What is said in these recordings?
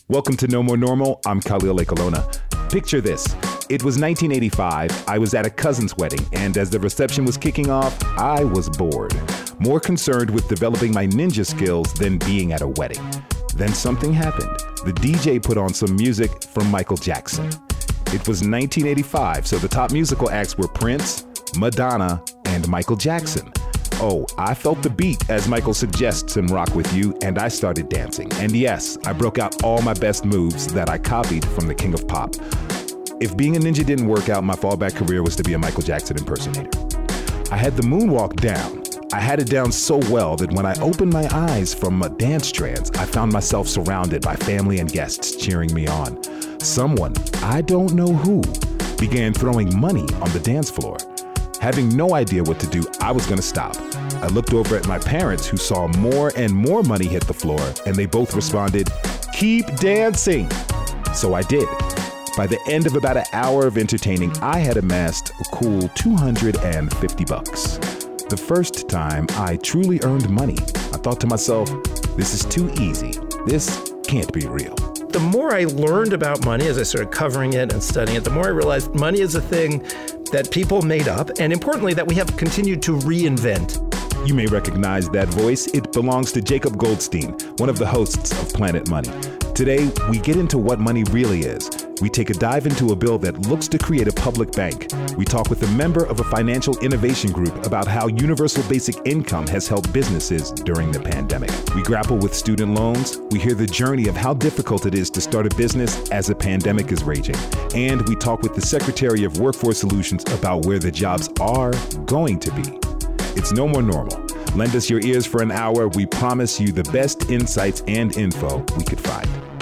Welcome to No More Normal. I'm Khalil Ekalona. Picture this. It was 1985. I was at a cousin's wedding, and as the reception was kicking off, I was bored. More concerned with developing my ninja skills than being at a wedding. Then something happened. The DJ put on some music from Michael Jackson. It was 1985, so the top musical acts were Prince, Madonna, and Michael Jackson. Oh, I felt the beat as Michael suggests in Rock With You, and I started dancing. And yes, I broke out all my best moves that I copied from the King of Pop. If being a ninja didn't work out, my fallback career was to be a Michael Jackson impersonator. I had the moonwalk down. I had it down so well that when I opened my eyes from a dance trance, I found myself surrounded by family and guests cheering me on. Someone, I don't know who, began throwing money on the dance floor. Having no idea what to do, I was going to stop. I looked over at my parents, who saw more and more money hit the floor, and they both responded, "Keep dancing." So I did. By the end of about an hour of entertaining, I had amassed a cool $250. The first time I truly earned money, I thought to myself, this is too easy. This can't be real. The more I learned about money as I started covering it and studying it, the more I realized money is a thing that people made up, and importantly, that we have continued to reinvent. You may recognize that voice. It belongs to Jacob Goldstein, one of the hosts of Planet Money. Today, we get into what money really is. We take a dive into a bill that looks to create a public bank. We talk with a member of a financial innovation group about how universal basic income has helped businesses during the pandemic. We grapple with student loans. We hear the journey of how difficult it is to start a business as a pandemic is raging. And we talk with the Secretary of Workforce Solutions about where the jobs are going to be. It's No More Normal. Lend us your ears for an hour. We promise you the best insights and info we could find.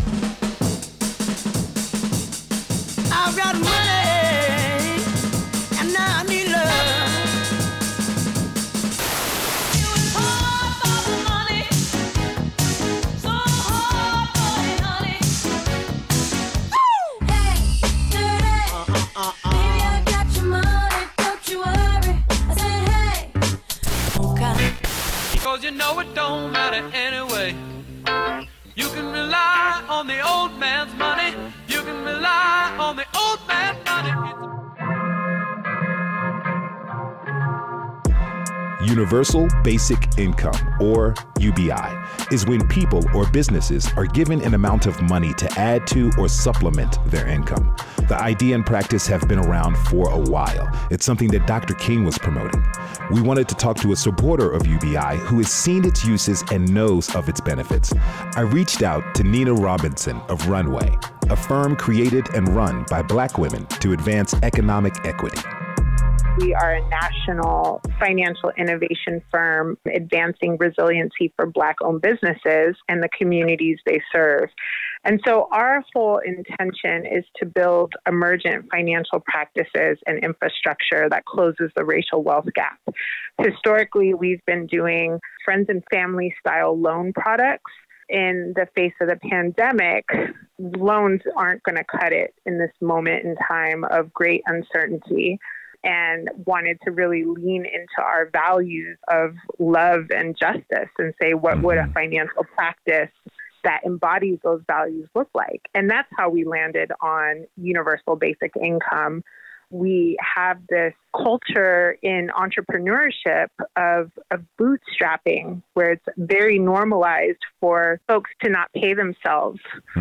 I've got money, and now I need love. You was hard for the money, so hard for it, honey. Woo! Hey, baby, I got your money, don't you worry. I said, hey, okay. Because you know it don't matter anyway. You can rely on the old man's money. You can rely on the old man's money. Universal Basic Income, or UBI, is when people or businesses are given an amount of money to add to or supplement their income. The idea and practice have been around for a while. It's something that Dr. King was promoting. We wanted to talk to a supporter of UBI who has seen its uses and knows of its benefits. I reached out to Nina Robinson of Runway, a firm created and run by Black women to advance economic equity. We are a national financial innovation firm advancing resiliency for Black-owned businesses and the communities they serve. And so our whole intention is to build emergent financial practices and infrastructure that closes the racial wealth gap. Historically, we've been doing friends and family style loan products. In the face of the pandemic, loans aren't going to cut it in this moment in time of great uncertainty, and wanted to really lean into our values of love and justice and say, what would a financial practice that embodies those values look like? And that's how we landed on universal basic income. We have this culture in entrepreneurship of bootstrapping, where it's very normalized for folks to not pay themselves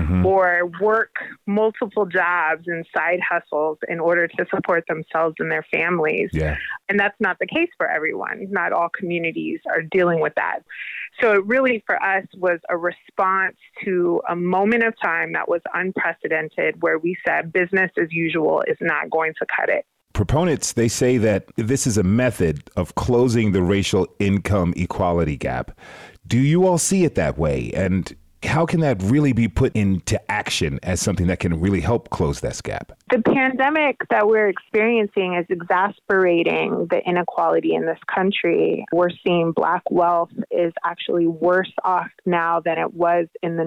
or work multiple jobs and side hustles in order to support themselves and their families. Yeah. And that's not the case for everyone. Not all communities are dealing with that. So it really, for us, was a response to a moment of time that was unprecedented, where we said business as usual is not going to cut it. Proponents, they say that this is a method of closing the racial income equality gap. Do you all see it that way? And how can that really be put into action as something that can really help close this gap? The pandemic that we're experiencing is exacerbating the inequality in this country. We're seeing Black wealth is actually worse off now than it was in the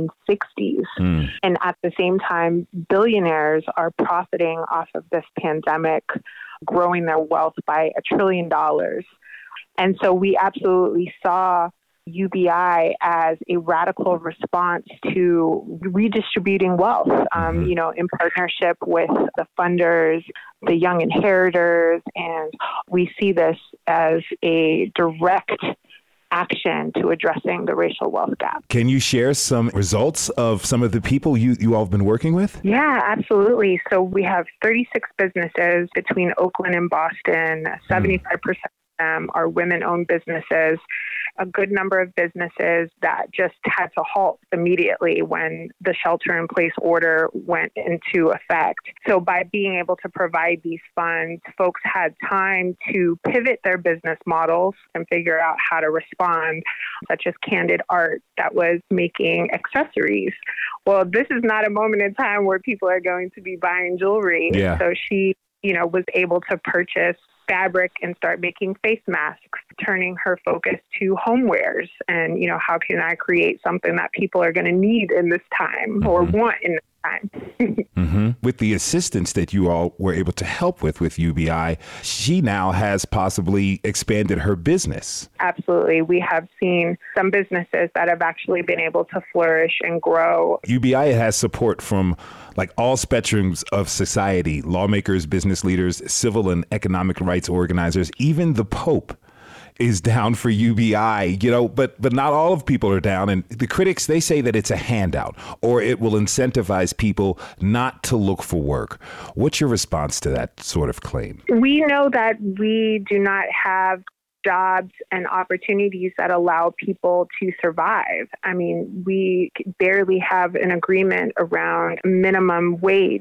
1960s. And at the same time, billionaires are profiting off of this pandemic, growing their wealth by $1 trillion. And so we absolutely saw UBI as a radical response to redistributing wealth, in partnership with the funders, the young inheritors, and we see this as a direct action to addressing the racial wealth gap. Can you share some results of some of the people you all have been working with? Yeah, absolutely. So we have 36 businesses between Oakland and Boston. 75% of them are women-owned businesses. A good number of businesses that just had to halt immediately when the shelter-in-place order went into effect. So by being able to provide these funds, folks had time to pivot their business models and figure out how to respond, such as Candid Art that was making accessories. Well, this is not a moment in time where people are going to be buying jewelry. Yeah. So she, was able to purchase fabric and start making face masks, turning her focus to homewares and, how can I create something that people are going to need in this time or want in this time. With the assistance that you all were able to help with UBI, she now has possibly expanded her business. Absolutely. We have seen some businesses that have actually been able to flourish and grow. UBI has support from all spectrums of society, lawmakers, business leaders, civil and economic rights organizers, even the Pope is down for UBI, but not all of people are down. And the critics, they say that it's a handout or it will incentivize people not to look for work. What's your response to that sort of claim? We know that we do not have jobs and opportunities that allow people to survive. I mean, we barely have an agreement around minimum wage.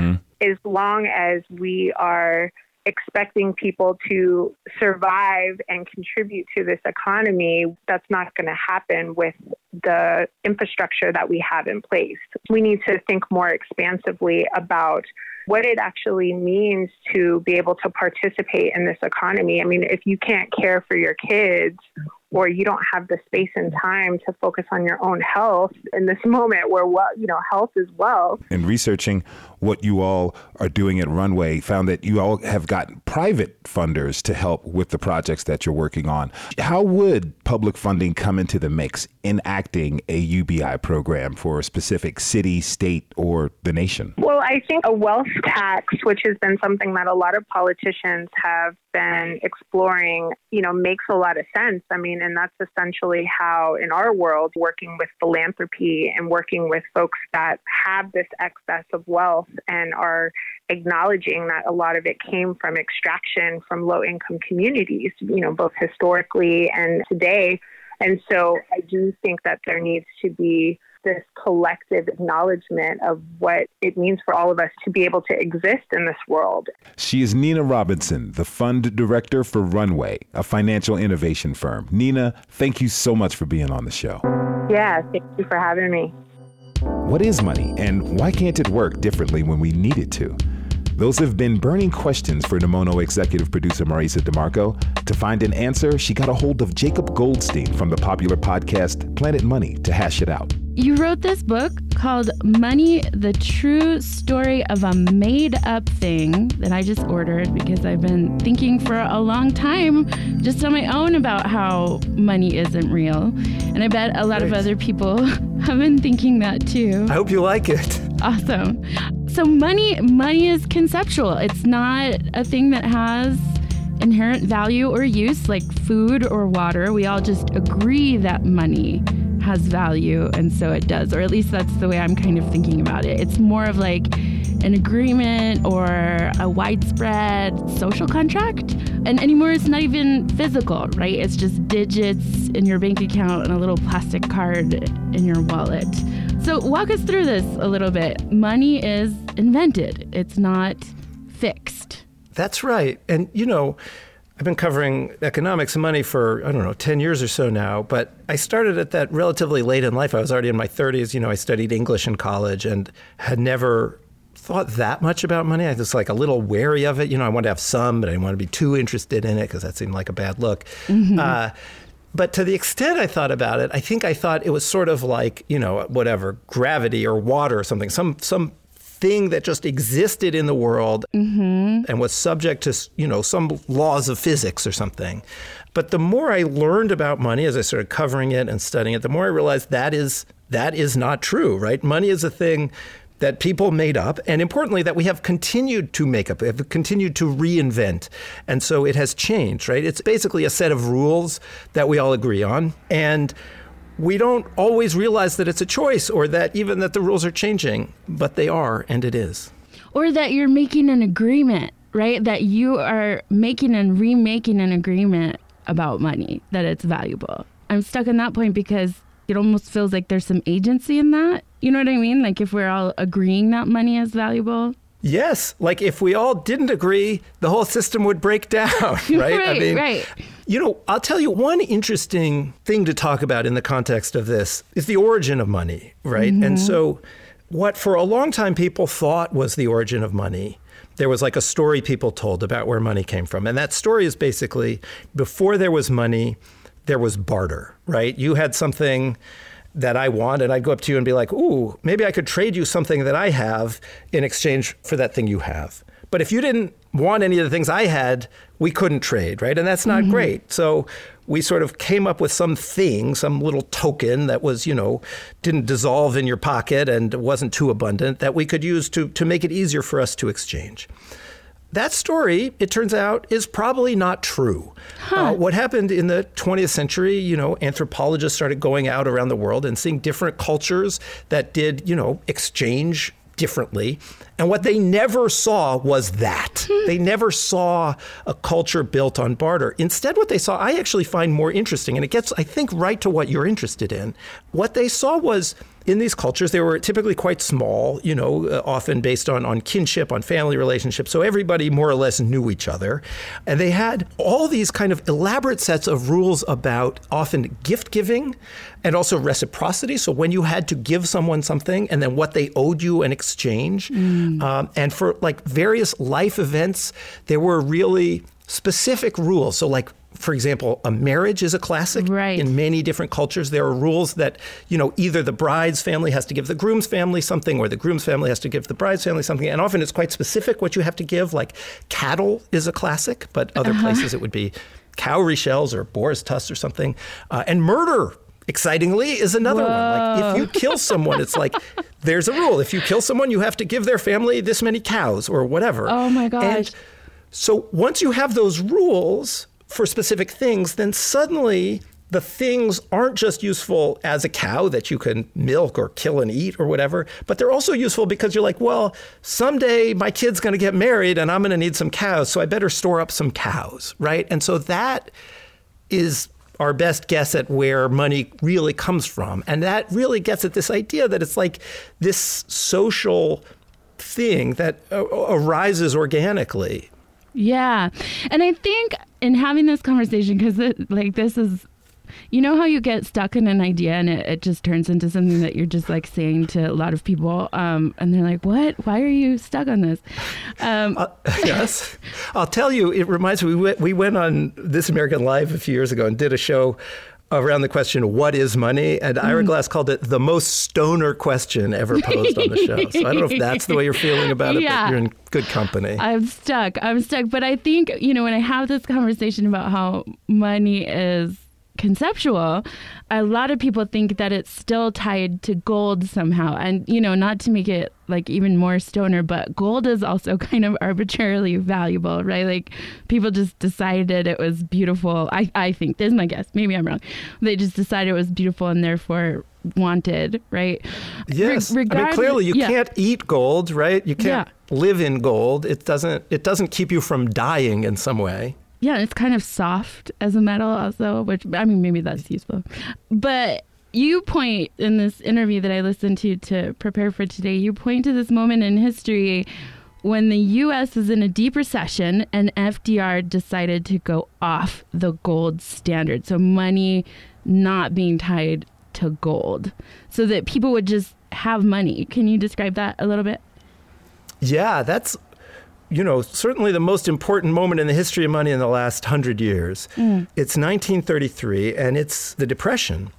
As long as we are expecting people to survive and contribute to this economy, that's not going to happen with the infrastructure that we have in place. We need to think more expansively about what it actually means to be able to participate in this economy. I mean, if you can't care for your kids or you don't have the space and time to focus on your own health in this moment where, health is wealth. In researching what you all are doing at Runway, found that you all have gotten private funders to help with the projects that you're working on. How would public funding come into the mix in enacting a UBI program for a specific city, state, or the nation? Well, I think a wealth tax, which has been something that a lot of politicians have been exploring, makes a lot of sense. I mean, and that's essentially how, in our world, working with philanthropy and working with folks that have this excess of wealth and are acknowledging that a lot of it came from extraction from low-income communities, both historically and today. And so I do think that there needs to be this collective acknowledgement of what it means for all of us to be able to exist in this world. She is Nina Robinson, the fund director for Runway, a financial innovation firm. Nina, thank you so much for being on the show. Yeah, thank you for having me. What is money, and why can't it work differently when we need it to? Those have been burning questions for Nemono executive producer Marisa DeMarco. To find an answer, she got a hold of Jacob Goldstein from the popular podcast Planet Money to hash it out. You wrote this book called Money, the True Story of a Made-Up Thing that I just ordered because I've been thinking for a long time just on my own about how money isn't real. And I bet a lot of other people have been thinking that too. I hope you like it. Awesome. So money is conceptual. It's not a thing that has inherent value or use like food or water. We all just agree that money has value, and so it does, or at least that's the way I'm kind of thinking about it. It's more of like an agreement or a widespread social contract. And anymore, it's not even physical, right? It's just digits in your bank account and a little plastic card in your wallet. So walk us through this a little bit. Money is invented. It's not fixed. That's right. And, I've been covering economics and money for, 10 years or so now, but I started at that relatively late in life. I was already in my 30s. I studied English in college and had never thought that much about money. I was like a little wary of it. I wanted to have some, but I didn't want to be too interested in it because that seemed like a bad look. Mm-hmm. But to the extent I thought about it, I think I thought it was sort of like, gravity or water or something, some thing that just existed in the world and was subject to, some laws of physics or something. But the more I learned about money as I started covering it and studying it, the more I realized that is not true, right? Money is a thing that people made up, and importantly, that we have continued to make up, have continued to reinvent. And so it has changed, right? It's basically a set of rules that we all agree on. And we don't always realize that it's a choice or that even that the rules are changing, but they are, and it is. Or that you're making an agreement, right? That you are making and remaking an agreement about money, that it's valuable. I'm stuck on that point because it almost feels like there's some agency in that. You know what I mean? Like if we're all agreeing that money is valuable. Yes. Like if we all didn't agree, the whole system would break down, right? Right. You know, I'll tell you one interesting thing to talk about in the context of this is the origin of money, right? Mm-hmm. And so what for a long time people thought was the origin of money, there was like a story people told about where money came from. And that story is basically before there was money, there was barter, right? You had something that I want, and I'd go up to you and be like, ooh, maybe I could trade you something that I have in exchange for that thing you have. But if you didn't want any of the things I had, we couldn't trade, right? And that's not great. So we sort of came up with some thing, some little token that was, you know, didn't dissolve in your pocket and wasn't too abundant that we could use to make it easier for us to exchange. That story, it turns out, is probably not true. What happened in the 20th century, you know, anthropologists started going out around the world and seeing different cultures that did, you know, exchange differently. And what they never saw was that. They never saw a culture built on barter. Instead, what they saw, I actually find more interesting, and it gets, I think, right to what you're interested in. What they saw was in these cultures, they were typically quite small, you know, often based on kinship, on family relationships. So everybody more or less knew each other. And they had all these kind of elaborate sets of rules about often gift giving and also reciprocity. So when you had to give someone something and then what they owed you in exchange. And for like various life events, there were really specific rules. So like, for example, a marriage is a classic. Right. In many different cultures, there are rules that, you know, either the bride's family has to give the groom's family something or the groom's family has to give the bride's family something. And often it's quite specific what you have to give. Like cattle is a classic, but other places it would be cowrie shells or boar's tusks or something. And murder, excitingly, is another one. Like if you kill someone, it's like there's a rule. If you kill someone, you have to give their family this many cows or whatever. Oh my gosh. And so once you have those rules for specific things, then suddenly the things aren't just useful as a cow that you can milk or kill and eat or whatever, but they're also useful because you're like, well, someday my kid's going to get married and I'm going to need some cows, so I better store up some cows, right? And so that is our best guess at where money really comes from. And that really gets at this idea that it's like this social thing that arises organically. Yeah. And I think in having this conversation, because this is, you know how you get stuck in an idea and it just turns into something that you're just like saying to a lot of people. And they're like, what? Why are you stuck on this? Yes. I'll tell you, it reminds me, we went on This American Life a few years ago and did a show around the question, what is money? And Ira Glass called it the most stoner question ever posed on the show. So I don't know if that's the way you're feeling about it, but you're in good company. I'm stuck. But I think, you know, when I have this conversation about how money is conceptual, a lot of people think that it's still tied to gold somehow. And, you know, not to make it like even more stoner, but gold is also kind of arbitrarily valuable, right? Like people just decided it was beautiful. I think, this is my guess, maybe I'm wrong. They just decided it was beautiful and therefore wanted, right? Yes. I mean, clearly you can't eat gold, right? You can't live in gold. It doesn't keep you from dying in some way. Yeah, it's kind of soft as a metal also, which, I mean, maybe that's useful. But you point in this interview that I listened to prepare for today, you point to this moment in history when the U.S. was in a deep recession and FDR decided to go off the gold standard. So money not being tied to gold so that people would just have money. Can you describe that a little bit? Yeah, that's, you know, certainly the most important moment in the history of money in the last 100 years. It's 1933, and it's the Depression.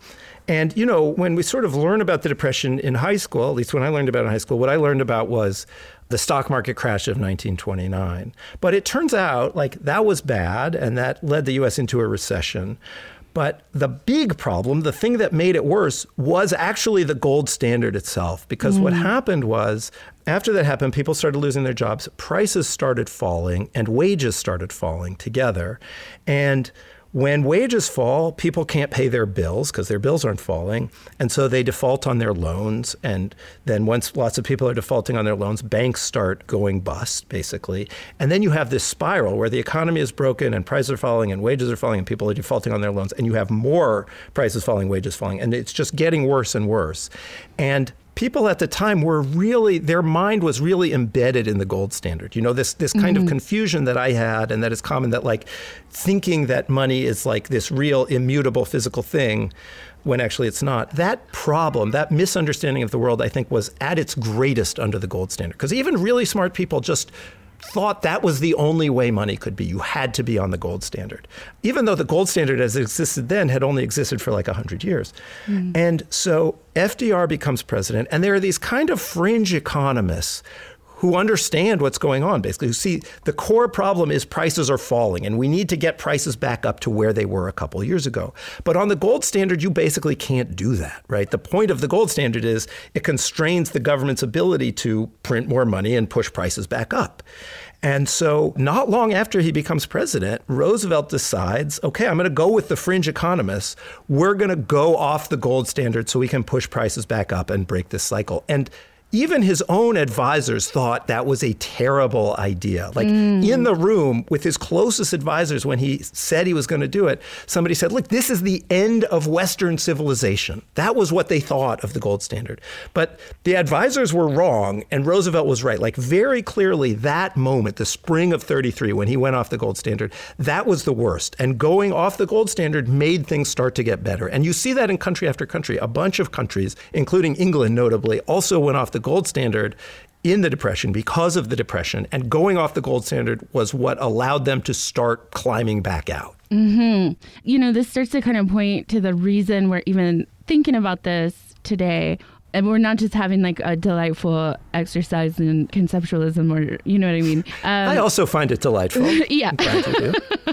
And, you know, when we sort of learn about the Depression in high school, at least when I learned about it in high school, what I learned about was the stock market crash of 1929. But it turns out like that was bad, and that led the U.S. into a recession. But the big problem, the thing that made it worse, was actually the gold standard itself. Because what happened was, after that happened, people started losing their jobs, prices started falling, and wages started falling together. And when wages fall, people can't pay their bills because their bills aren't falling. And so they default on their loans. And then once lots of people are defaulting on their loans, banks start going bust, basically. And then you have this spiral where the economy is broken and prices are falling and wages are falling and people are defaulting on their loans. And you have more prices falling, wages falling. And it's just getting worse and worse. And people at the time were really, their mind was really embedded in the gold standard. You know, this kind of confusion that I had, and that is common, that like thinking that money is like this real immutable physical thing when actually it's not. That problem, that misunderstanding of the world, I think was at its greatest under the gold standard. Because even really smart people just thought that was the only way money could be. You had to be on the gold standard. Even though the gold standard as it existed then had only existed for like 100 years. And so FDR becomes president, and there are these kind of fringe economists who understand what's going on, basically, who see the core problem is prices are falling, and we need to get prices back up to where they were a couple years ago. But on the gold standard, you basically can't do that, right? The point of the gold standard is it constrains the government's ability to print more money and push prices back up. And so not long after he becomes president, Roosevelt decides, okay, I'm going to go with the fringe economists. We're going to go off the gold standard so we can push prices back up and break this cycle. And even his own advisors thought that was a terrible idea. Like in the room with his closest advisors, when he said he was going to do it, somebody said, look, this is the end of Western civilization. That was what they thought of the gold standard. But the advisors were wrong, and Roosevelt was right. Like very clearly that moment, the spring of 33, when he went off the gold standard, that was the worst. And going off the gold standard made things start to get better. And you see that in country after country. A bunch of countries, including England notably, also went off the gold standard in the Depression because of the Depression, and going off the gold standard was what allowed them to start climbing back out. You know, this starts to kind of point to the reason we're even thinking about this today. And we're not just having like a delightful exercise in conceptualism, or, you know what I mean? I also find it delightful. Yeah. I'm glad you do.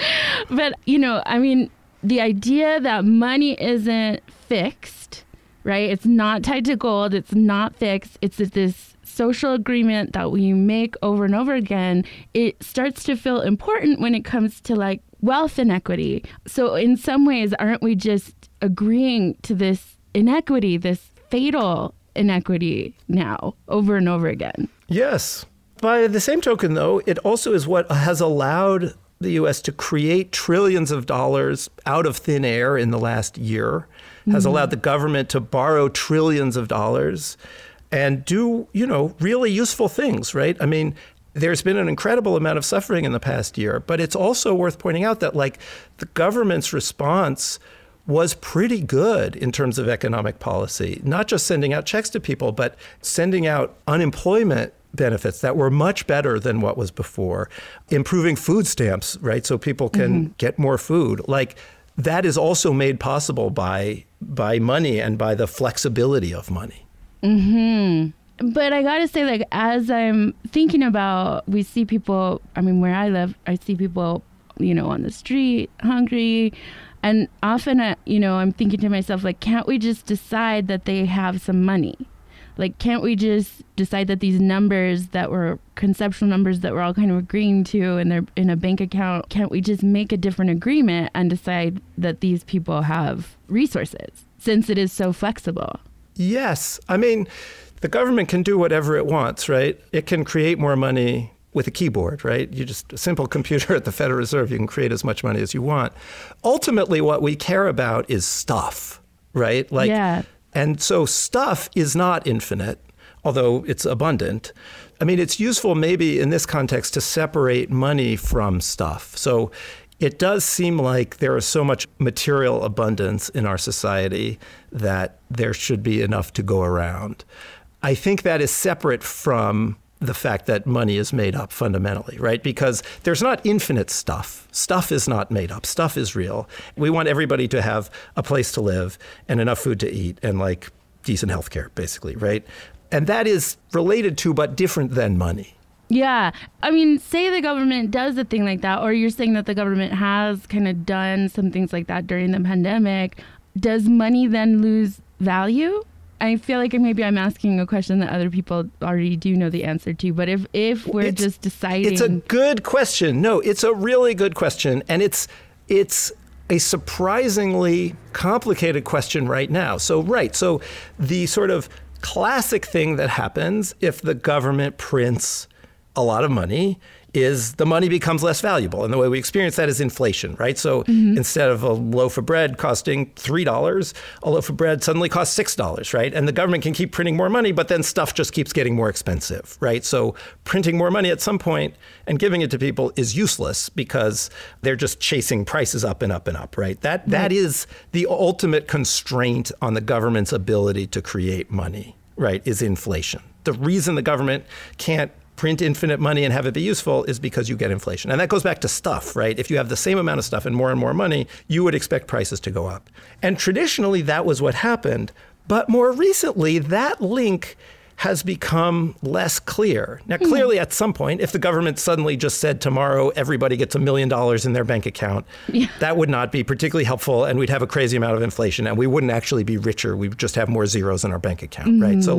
But, you know, I mean, the idea that money isn't fixed, right? It's not tied to gold. It's not fixed. It's this social agreement that we make over and over again. It starts to feel important when it comes to like wealth inequity. So in some ways, aren't we just agreeing to this inequity, this fatal inequity now over and over again? Yes. By the same token, though, it also is what has allowed the U.S. to create trillions of dollars out of thin air in the last year, has allowed the government to borrow trillions of dollars and do, you know, really useful things, right? I mean, there's been an incredible amount of suffering in the past year, but it's also worth pointing out that, like, the government's response was pretty good in terms of economic policy, not just sending out checks to people, but sending out unemployment benefits that were much better than what was before, improving food stamps, right? So people can get more food. Like, that is also made possible by money and by the flexibility of money. But I gotta say, like, as I'm thinking about, we see people, I mean, where I live, I see people, you know, on the street, hungry. And often, you know, I'm thinking to myself, like, can't we just decide that they have some money? Like, can't we just decide that these numbers that were conceptual numbers that we're all kind of agreeing to, and they're in a bank account, can't we just make a different agreement and decide that these people have resources, since it is so flexible? Yes. I mean, the government can do whatever it wants, right? It can create more money with a keyboard, right? You just, a simple computer at the Federal Reserve, you can create as much money as you want. Ultimately, what we care about is stuff, right? Like, yeah. And so stuff is not infinite, although it's abundant. I mean, it's useful maybe in this context to separate money from stuff. So it does seem like there is so much material abundance in our society that there should be enough to go around. I think that is separate from the fact that money is made up fundamentally, right? Because there's not infinite stuff. Stuff is not made up. Stuff is real. We want everybody to have a place to live and enough food to eat and like decent health care, basically, right? And that is related to but different than money. Yeah. I mean, say the government does a thing like that, or you're saying that the government has kind of done some things like that during the pandemic. Does money then lose value? I feel like maybe I'm asking a question that other people already do know the answer to. But if we're just deciding... It's a good question. No, it's a really good question. And it's a surprisingly complicated question right now. So the sort of classic thing that happens if the government prints a lot of money is the money becomes less valuable. And the way we experience that is inflation, right? So instead of a loaf of bread costing $3, a loaf of bread suddenly costs $6, right? And the government can keep printing more money, but then stuff just keeps getting more expensive, right? So printing more money at some point and giving it to people is useless because they're just chasing prices up and up and up, right? That is the ultimate constraint on the government's ability to create money, right, is inflation. The reason the government can't print infinite money and have it be useful is because you get inflation. And that goes back to stuff, right? If you have the same amount of stuff and more money, you would expect prices to go up. And traditionally, that was what happened. But more recently, that link has become less clear. Now, clearly, at some point, if the government suddenly just said tomorrow everybody gets $1 million in their bank account, that would not be particularly helpful, and we'd have a crazy amount of inflation, and we wouldn't actually be richer. We would just have more zeros in our bank account, right? So,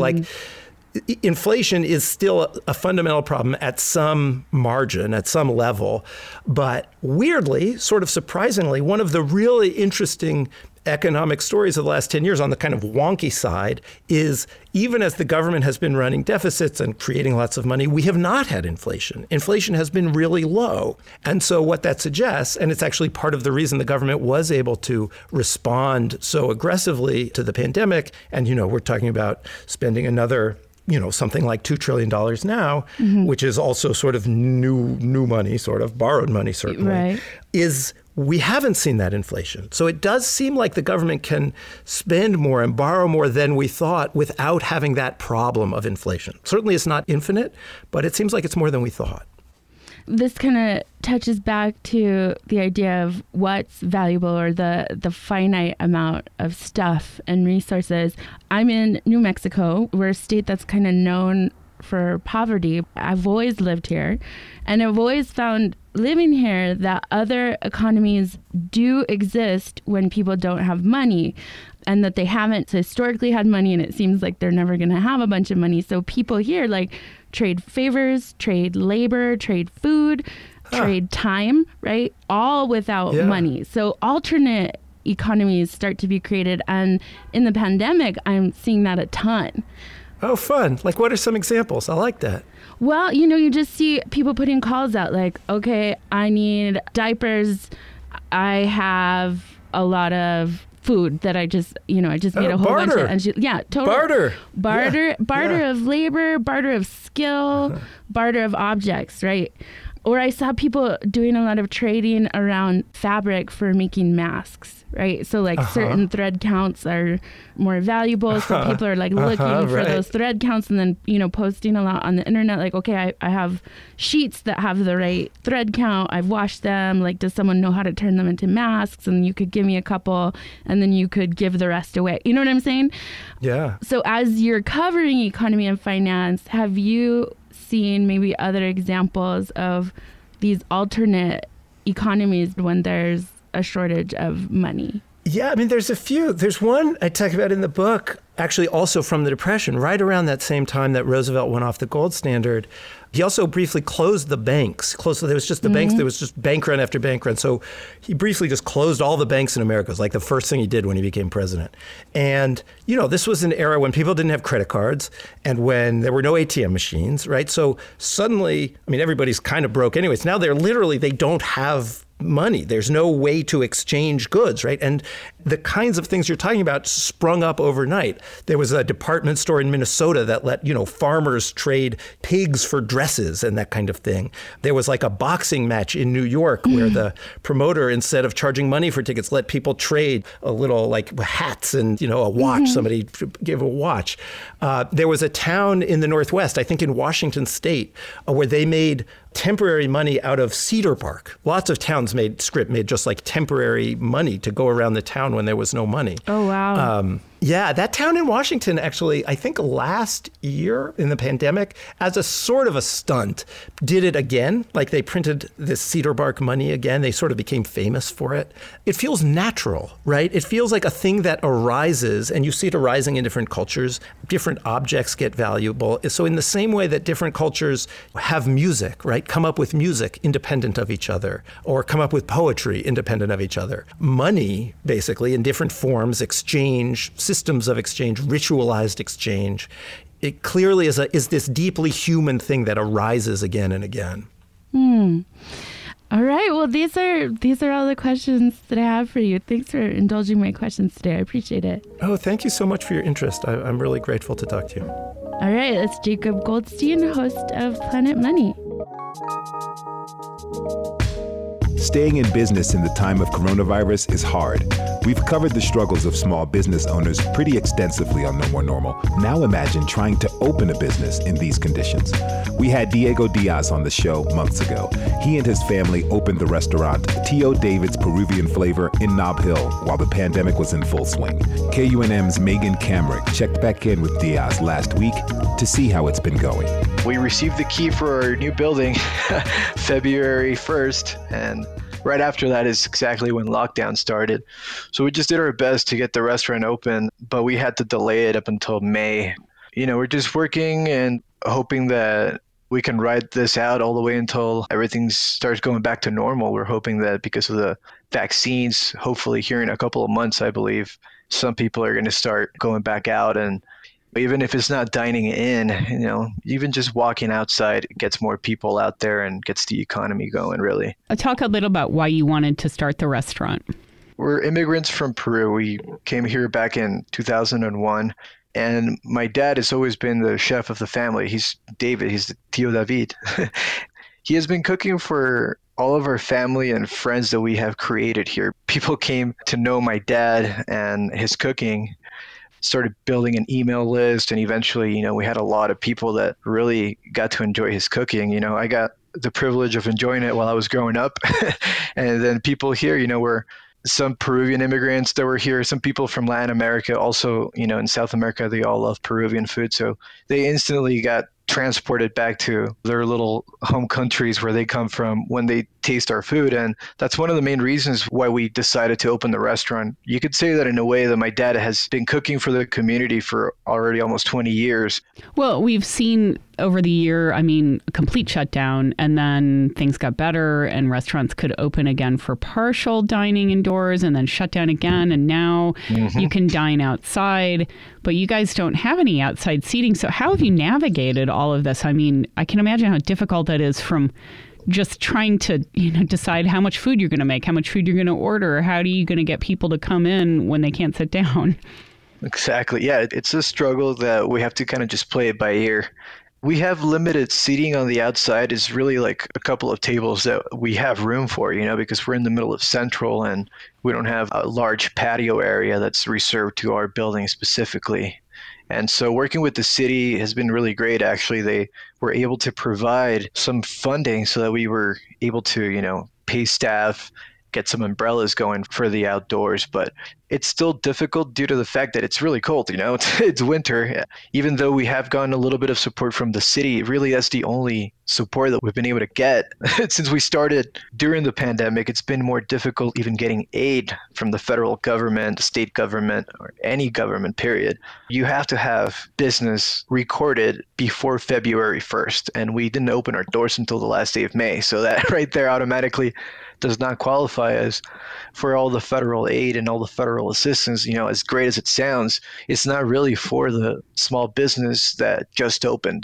inflation is still a fundamental problem at some margin, at some level. But weirdly, sort of surprisingly, one of the really interesting economic stories of the last 10 years on the kind of wonky side is even as the government has been running deficits and creating lots of money, we have not had inflation. Inflation has been really low. And so what that suggests, and it's actually part of the reason the government was able to respond so aggressively to the pandemic, and, we're talking about spending another something like $2 trillion now, which is also sort of new money, sort of borrowed money, certainly, right, is we haven't seen that inflation. So it does seem like the government can spend more and borrow more than we thought without having that problem of inflation. Certainly it's not infinite, but it seems like it's more than we thought. This kind of touches back to the idea of what's valuable or the finite amount of stuff and resources. I'm in New Mexico. We're a state that's kind of known for poverty. I've always lived here, and I've always found living here that other economies do exist when people don't have money, and that they haven't historically had money, and it seems like they're never going to have a bunch of money. So people here trade favors, trade labor, trade food, trade time, right? All without money. So alternate economies start to be created. And in the pandemic, I'm seeing that a ton. Oh, fun. Like, what are some examples? I like that. Well, you just see people putting calls out like, okay, I need diapers. I have a lot of food that I just made a whole bunch of. And totally. Barter of labor, barter of skill, barter of objects, right? Or I saw people doing a lot of trading around fabric for making masks, right? So certain thread counts are more valuable. So people are looking for those thread counts and then, posting a lot on the internet. Like, okay, I have sheets that have the right thread count. I've washed them. Like, does someone know how to turn them into masks? And you could give me a couple and then you could give the rest away. You know what I'm saying? Yeah. So as you're covering economy and finance, have you seen maybe other examples of these alternate economies when there's a shortage of money? Yeah, I mean, there's a few. There's one I talk about in the book, actually also from the Depression, right around that same time that Roosevelt went off the gold standard. He also briefly closed the banks. There was just the banks. There was just bank run after bank run. So he briefly just closed all the banks in America. It was like the first thing he did when he became president. And, this was an era when people didn't have credit cards and when there were no ATM machines, right? So suddenly, everybody's kind of broke anyways. Now they don't have money. There's no way to exchange goods, right? And the kinds of things you're talking about sprung up overnight. There was a department store in Minnesota that let, farmers trade pigs for dresses and that kind of thing. There was like a boxing match in New York where the promoter, instead of charging money for tickets, let people trade a little like hats and, a watch. Somebody gave a watch. There was a town in the Northwest, I think in Washington State, where they made temporary money out of cedar bark. Lots of towns made just like temporary money to go around the town when there was no money. Oh, wow. Yeah, that town in Washington actually, I think last year in the pandemic, as a sort of a stunt, did it again. Like they printed this cedar bark money again. They sort of became famous for it. It feels natural, right? It feels like a thing that arises, and you see it arising in different cultures. Different objects get valuable. So in the same way that different cultures have music, right? Come up with music independent of each other, or come up with poetry independent of each other. Money, basically, in different forms, exchange, systems of exchange, ritualized exchange, it clearly is this deeply human thing that arises again and again. All right. Well, these are all the questions that I have for you. Thanks for indulging my questions today. I appreciate it. Oh, thank you so much for your interest. I'm really grateful to talk to you. All right. That's Jacob Goldstein, host of Planet Money. Staying in business in the time of coronavirus is hard. We've covered the struggles of small business owners pretty extensively on No More Normal. Now imagine trying to open a business in these conditions. We had Diego Diaz on the show months ago. He and his family opened the restaurant Tio David's Peruvian Flavor in Nob Hill while the pandemic was in full swing. KUNM's Megan Kamrick checked back in with Diaz last week to see how it's been going. We received the key for our new building February 1st, and right after that is exactly when lockdown started. So we just did our best to get the restaurant open, but we had to delay it up until May. We're just working and hoping that we can ride this out all the way until everything starts going back to normal. We're hoping that because of the vaccines, hopefully here in a couple of months, I believe, some people are going to start going back out, and even if it's not dining in, even just walking outside gets more people out there and gets the economy going, really. Talk a little about why you wanted to start the restaurant. We're immigrants from Peru. We came here back in 2001, and my dad has always been the chef of the family. He's David. He's the Tio David. He has been cooking for all of our family and friends that we have created here. People came to know my dad and his cooking, started building an email list, and eventually, we had a lot of people that really got to enjoy his cooking. I got the privilege of enjoying it while I was growing up. And then people here, were some Peruvian immigrants that were here, some people from Latin America, also, in South America, they all love Peruvian food. So they instantly got transported back to their little home countries where they come from when they taste our food. And that's one of the main reasons why we decided to open the restaurant. You could say that in a way that my dad has been cooking for the community for already almost 20 years. Well, we've seen over the year, a complete shutdown, and then things got better and restaurants could open again for partial dining indoors and then shut down again. And now you can dine outside, but you guys don't have any outside seating. So how have you navigated all of this? I can imagine how difficult that is, from just trying to, decide how much food you're going to make, how much food you're going to order. How are you going to get people to come in when they can't sit down? Exactly. Yeah, it's a struggle that we have to kind of just play it by ear. We have limited seating on the outside. It's really like a couple of tables that we have room for, because we're in the middle of Central and we don't have a large patio area that's reserved to our building specifically. And so working with the city has been really great. Actually, they were able to provide some funding so that we were able to, pay staff, get some umbrellas going for the outdoors. But it's still difficult due to the fact that it's really cold, it's winter. Even though we have gotten a little bit of support from the city, really that's the only support that we've been able to get. Since we started during the pandemic, it's been more difficult even getting aid from the federal government, the state government, or any government, period. You have to have business recorded before February 1st, and we didn't open our doors until the last day of May. So that right there automatically does not qualify us for all the federal aid and all the federal assistance. As great as it sounds, it's not really for the small business that just opened.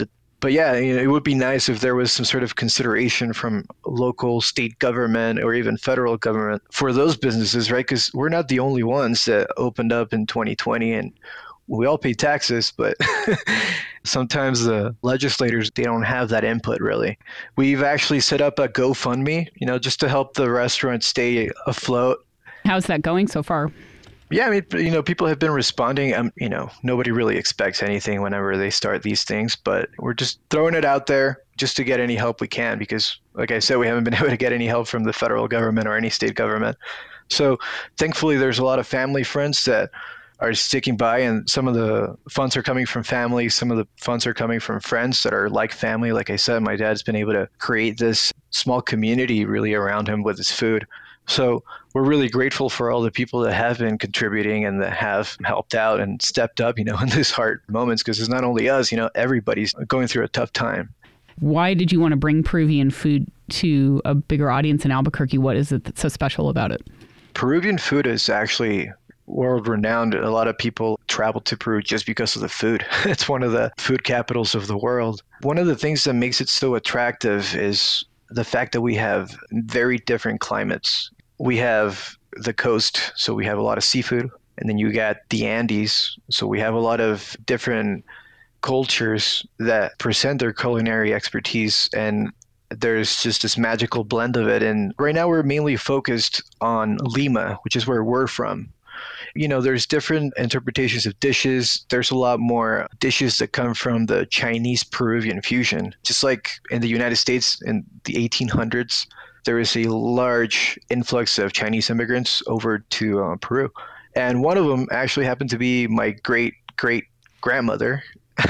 But yeah, it would be nice if there was some sort of consideration from local, state government, or even federal government for those businesses, right? Because we're not the only ones that opened up in 2020, and we all pay taxes, but sometimes the legislators, they don't have that input really. We've actually set up a GoFundMe, just to help the restaurant stay afloat. How's that going so far? Yeah, I mean, people have been responding. Nobody really expects anything whenever they start these things, but we're just throwing it out there just to get any help we can because, like I said, we haven't been able to get any help from the federal government or any state government. So thankfully, there's a lot of family friends that are sticking by, and some of the funds are coming from family. Some of the funds are coming from friends that are like family. Like I said, my dad's been able to create this small community really around him with his food. So we're really grateful for all the people that have been contributing and that have helped out and stepped up, in these hard moments, because it's not only us, everybody's going through a tough time. Why did you want to bring Peruvian food to a bigger audience in Albuquerque? What is it that's so special about it? Peruvian food is actually world renowned. A lot of people travel to Peru just because of the food. It's one of the food capitals of the world. One of the things that makes it so attractive is the fact that we have very different climates. We have the coast, so we have a lot of seafood. And then you got the Andes, so we have a lot of different cultures that present their culinary expertise, and there's just this magical blend of it. And right now we're mainly focused on Lima, which is where we're from. There's different interpretations of dishes. There's a lot more dishes that come from the Chinese-Peruvian fusion. Just like in the United States in the 1800s, there was a large influx of Chinese immigrants over to Peru. And one of them actually happened to be my great-great-grandmother.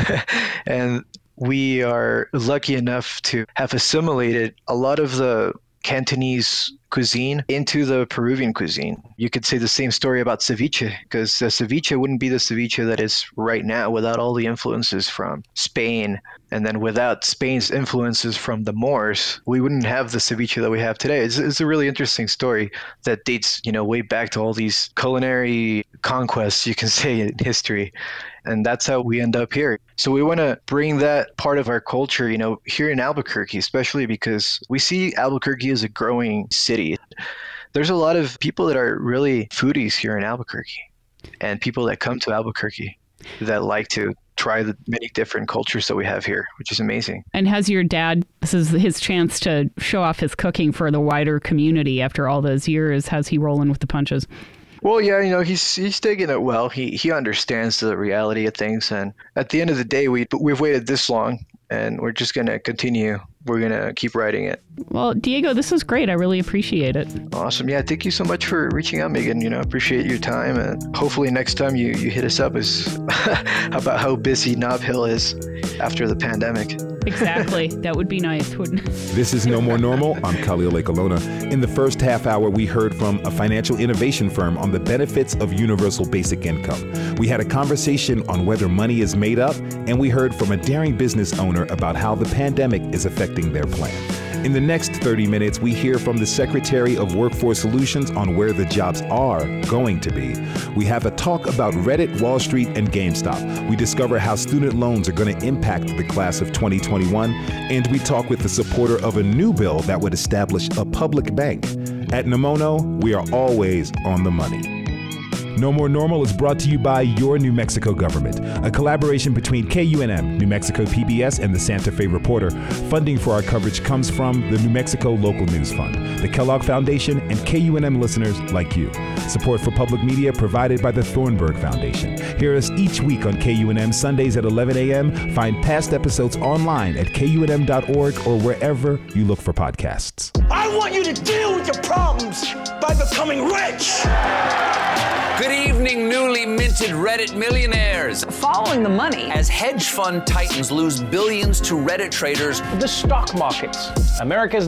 And we are lucky enough to have assimilated a lot of the Cantonese cuisine into the Peruvian cuisine. You could say the same story about ceviche, because the ceviche wouldn't be the ceviche that is right now without all the influences from Spain. And then without Spain's influences from the Moors, we wouldn't have the ceviche that we have today. It's a really interesting story that dates, way back to all these culinary conquests, you can say, in history. And that's how we end up here. So we want to bring that part of our culture, here in Albuquerque, especially because we see Albuquerque as a growing city. There's a lot of people that are really foodies here in Albuquerque, and people that come to Albuquerque that like to try the many different cultures that we have here, which is amazing. And has your dad, this is his chance to show off his cooking for the wider community after all those years. How's he rolling with the punches? Well, yeah, he's taking it well. He understands the reality of things, and at the end of the day, we've waited this long, and we're just gonna continue. We're gonna keep writing it. Well, Diego, this was great. I really appreciate it. Awesome. Yeah, thank you so much for reaching out, Megan. Appreciate your time, and hopefully next time you hit us up is about how busy Nob Hill is after the pandemic. Exactly. That would be nice, wouldn't it? This is No More Normal. I'm Khalil Ekulona. In the first half hour, we heard from a financial innovation firm on the benefits of universal basic income. We had a conversation on whether money is made up, and we heard from a daring business owner about how the pandemic is affecting their plan. In the next 30 minutes, we hear from the Secretary of Workforce Solutions on where the jobs are going to be. We have a talk about Reddit, Wall Street, and GameStop. We discover how student loans are going to impact the class of 2021. And we talk with the supporter of a new bill that would establish a public bank. At Nemono, we are always on the money. No More Normal is brought to you by your New Mexico government, a collaboration between KUNM, New Mexico PBS, and the Santa Fe Reporter. Funding for our coverage comes from the New Mexico Local News Fund, the Kellogg Foundation, and KUNM listeners like you. Support for public media provided by the Thornburg Foundation. Hear us each week on KUNM Sundays at 11 a.m. Find past episodes online at kunm.org or wherever you look for podcasts. I want you to deal with your problems by becoming rich. Good evening, newly minted Reddit millionaires. Following the money. As hedge fund titans lose billions to Reddit traders. The stock markets. America's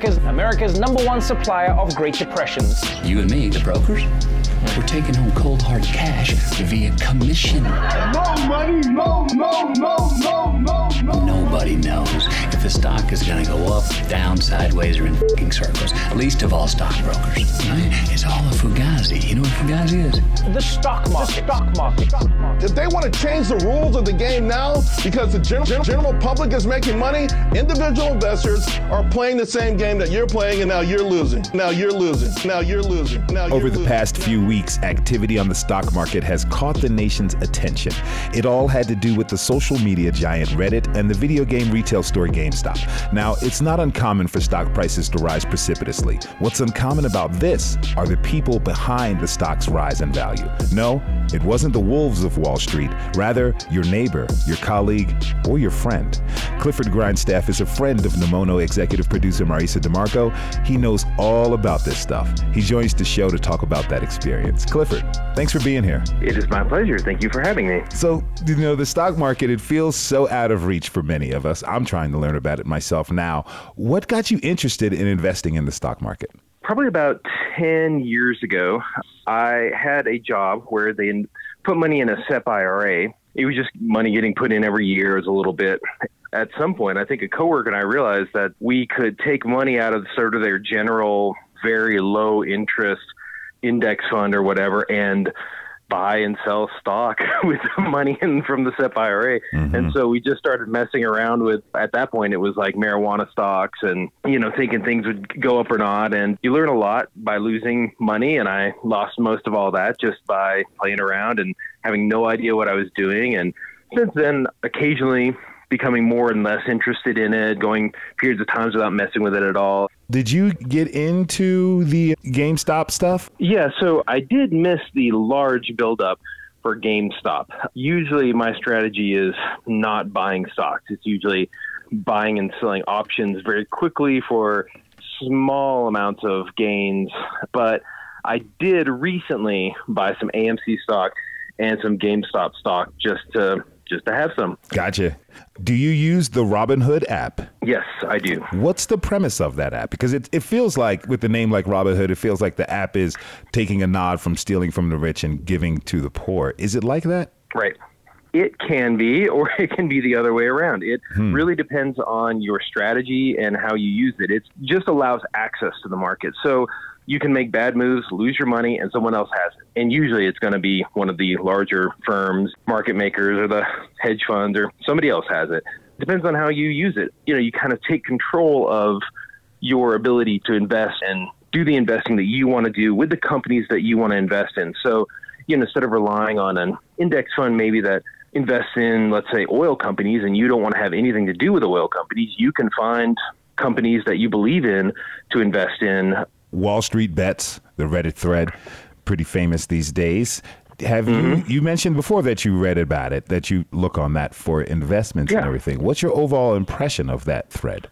#1 supplier of Great Depressions. You and me, the brokers, we're taking home cold hard cash via commission. More money, more. Nobody knows if the stock is going to go up, down, sideways, or in f***ing circles. Least of all stockbrokers. Right? It's all a fugazi. You know what fugazi is? The stock market. The stock market. If they want to change the rules of the game now because the general public is making money, individual investors are playing the same game that you're playing, and now you're losing. Now you're losing. Now you're losing. Now Over the past few weeks, activity on the stock market has caught the nation's attention. It all had to do with the social media giant Reddit and the video game retail store GameStop. Now, it's not uncommon for stock prices to rise precipitously. What's uncommon about this are the people behind the stock's rise in value. No, it wasn't the wolves of Wall Street, rather your neighbor, your colleague, or your friend. Clifford Grindstaff is a friend of Nemono executive producer Marisa DeMarco. He knows all about this stuff. He joins the show to talk about that experience. Clifford, thanks for being here. It is my pleasure. Thank you for having me. So, the stock market, it feels so out of reach for many of us. I'm trying to learn about it myself now. What got you interested in investing in the stock market? Probably about 10 years ago, I had a job where they put money in a SEP IRA. It was just money getting put in every year as a little bit. At some point, I think a coworker and I realized that we could take money out of sort of their general, very low interest index fund or whatever and buy and sell stock with the money in from the SEP IRA. Mm-hmm. And so we just started messing around with, at that point, it was like marijuana stocks and, thinking things would go up or not. And you learn a lot by losing money. And I lost most of all that just by playing around and having no idea what I was doing. And since then, occasionally becoming more and less interested in it, going periods of times without messing with it at all. Did you get into the GameStop stuff? Yeah, so I did miss the large buildup for GameStop. Usually my strategy is not buying stocks. It's usually buying and selling options very quickly for small amounts of gains. But I did recently buy some AMC stock and some GameStop stock just to have some. Gotcha. Do you use the Robinhood app? Yes, I do. What's the premise of that app? Because it feels like, with the name like Robinhood, it feels like the app is taking a nod from stealing from the rich and giving to the poor. Is it like that? Right. It can be, or it can be the other way around. It really depends on your strategy and how you use it. It just allows access to the market. So you can make bad moves, lose your money, and someone else has it. And usually it's going to be one of the larger firms, market makers, or the hedge funds, or somebody else has it. Depends on how you use it. You kind of take control of your ability to invest and do the investing that you want to do with the companies that you want to invest in. So, instead of relying on an index fund maybe that invests in, let's say, oil companies, and you don't want to have anything to do with oil companies, you can find companies that you believe in to invest in. Wall Street Bets, the Reddit thread, pretty famous these days. Have you mentioned before that you read about it, that you look on that for investments and everything. What's your overall impression of that thread?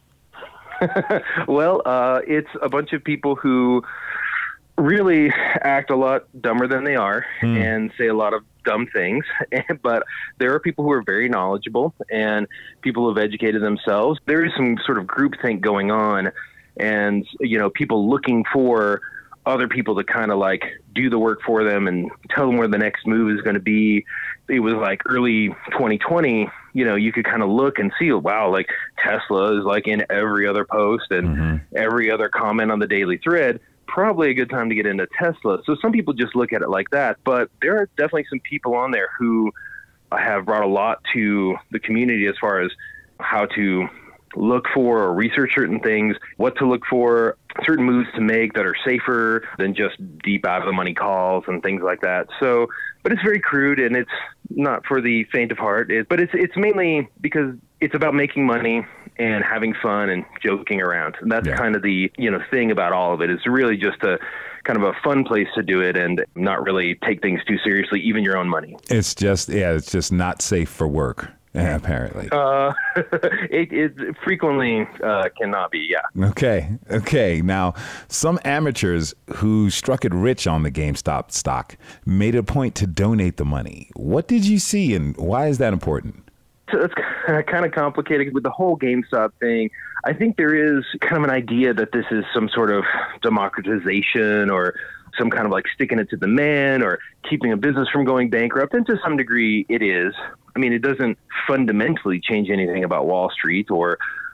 Well, it's a bunch of people who really act a lot dumber than they are and say a lot of dumb things. But there are people who are very knowledgeable and people who have educated themselves. There is some sort of groupthink going on. And, people looking for other people to kind of like do the work for them and tell them where the next move is going to be. It was like early 2020, you could kind of look and see, wow, like Tesla is like in every other post and every other comment on the daily thread. Probably a good time to get into Tesla. So some people just look at it like that. But there are definitely some people on there who have brought a lot to the community as far as how to look for or research certain things, what to look for, certain moves to make that are safer than just deep out of the money calls and things like that. So, but it's very crude and it's not for the faint of heart. But it's mainly because it's about making money and having fun and joking around. And that's kind of the, thing about all of it. It's really just a kind of a fun place to do it and not really take things too seriously, even your own money. It's just not safe for work. Yeah, apparently. It frequently cannot be, yeah. Okay. Now, some amateurs who struck it rich on the GameStop stock made a point to donate the money. What did you see and why is that important? So it's kind of complicated with the whole GameStop thing. I think there is kind of an idea that this is some sort of democratization or some kind of like sticking it to the man or keeping a business from going bankrupt. And to some degree, it is. I mean, it doesn't fundamentally change anything about Wall Street or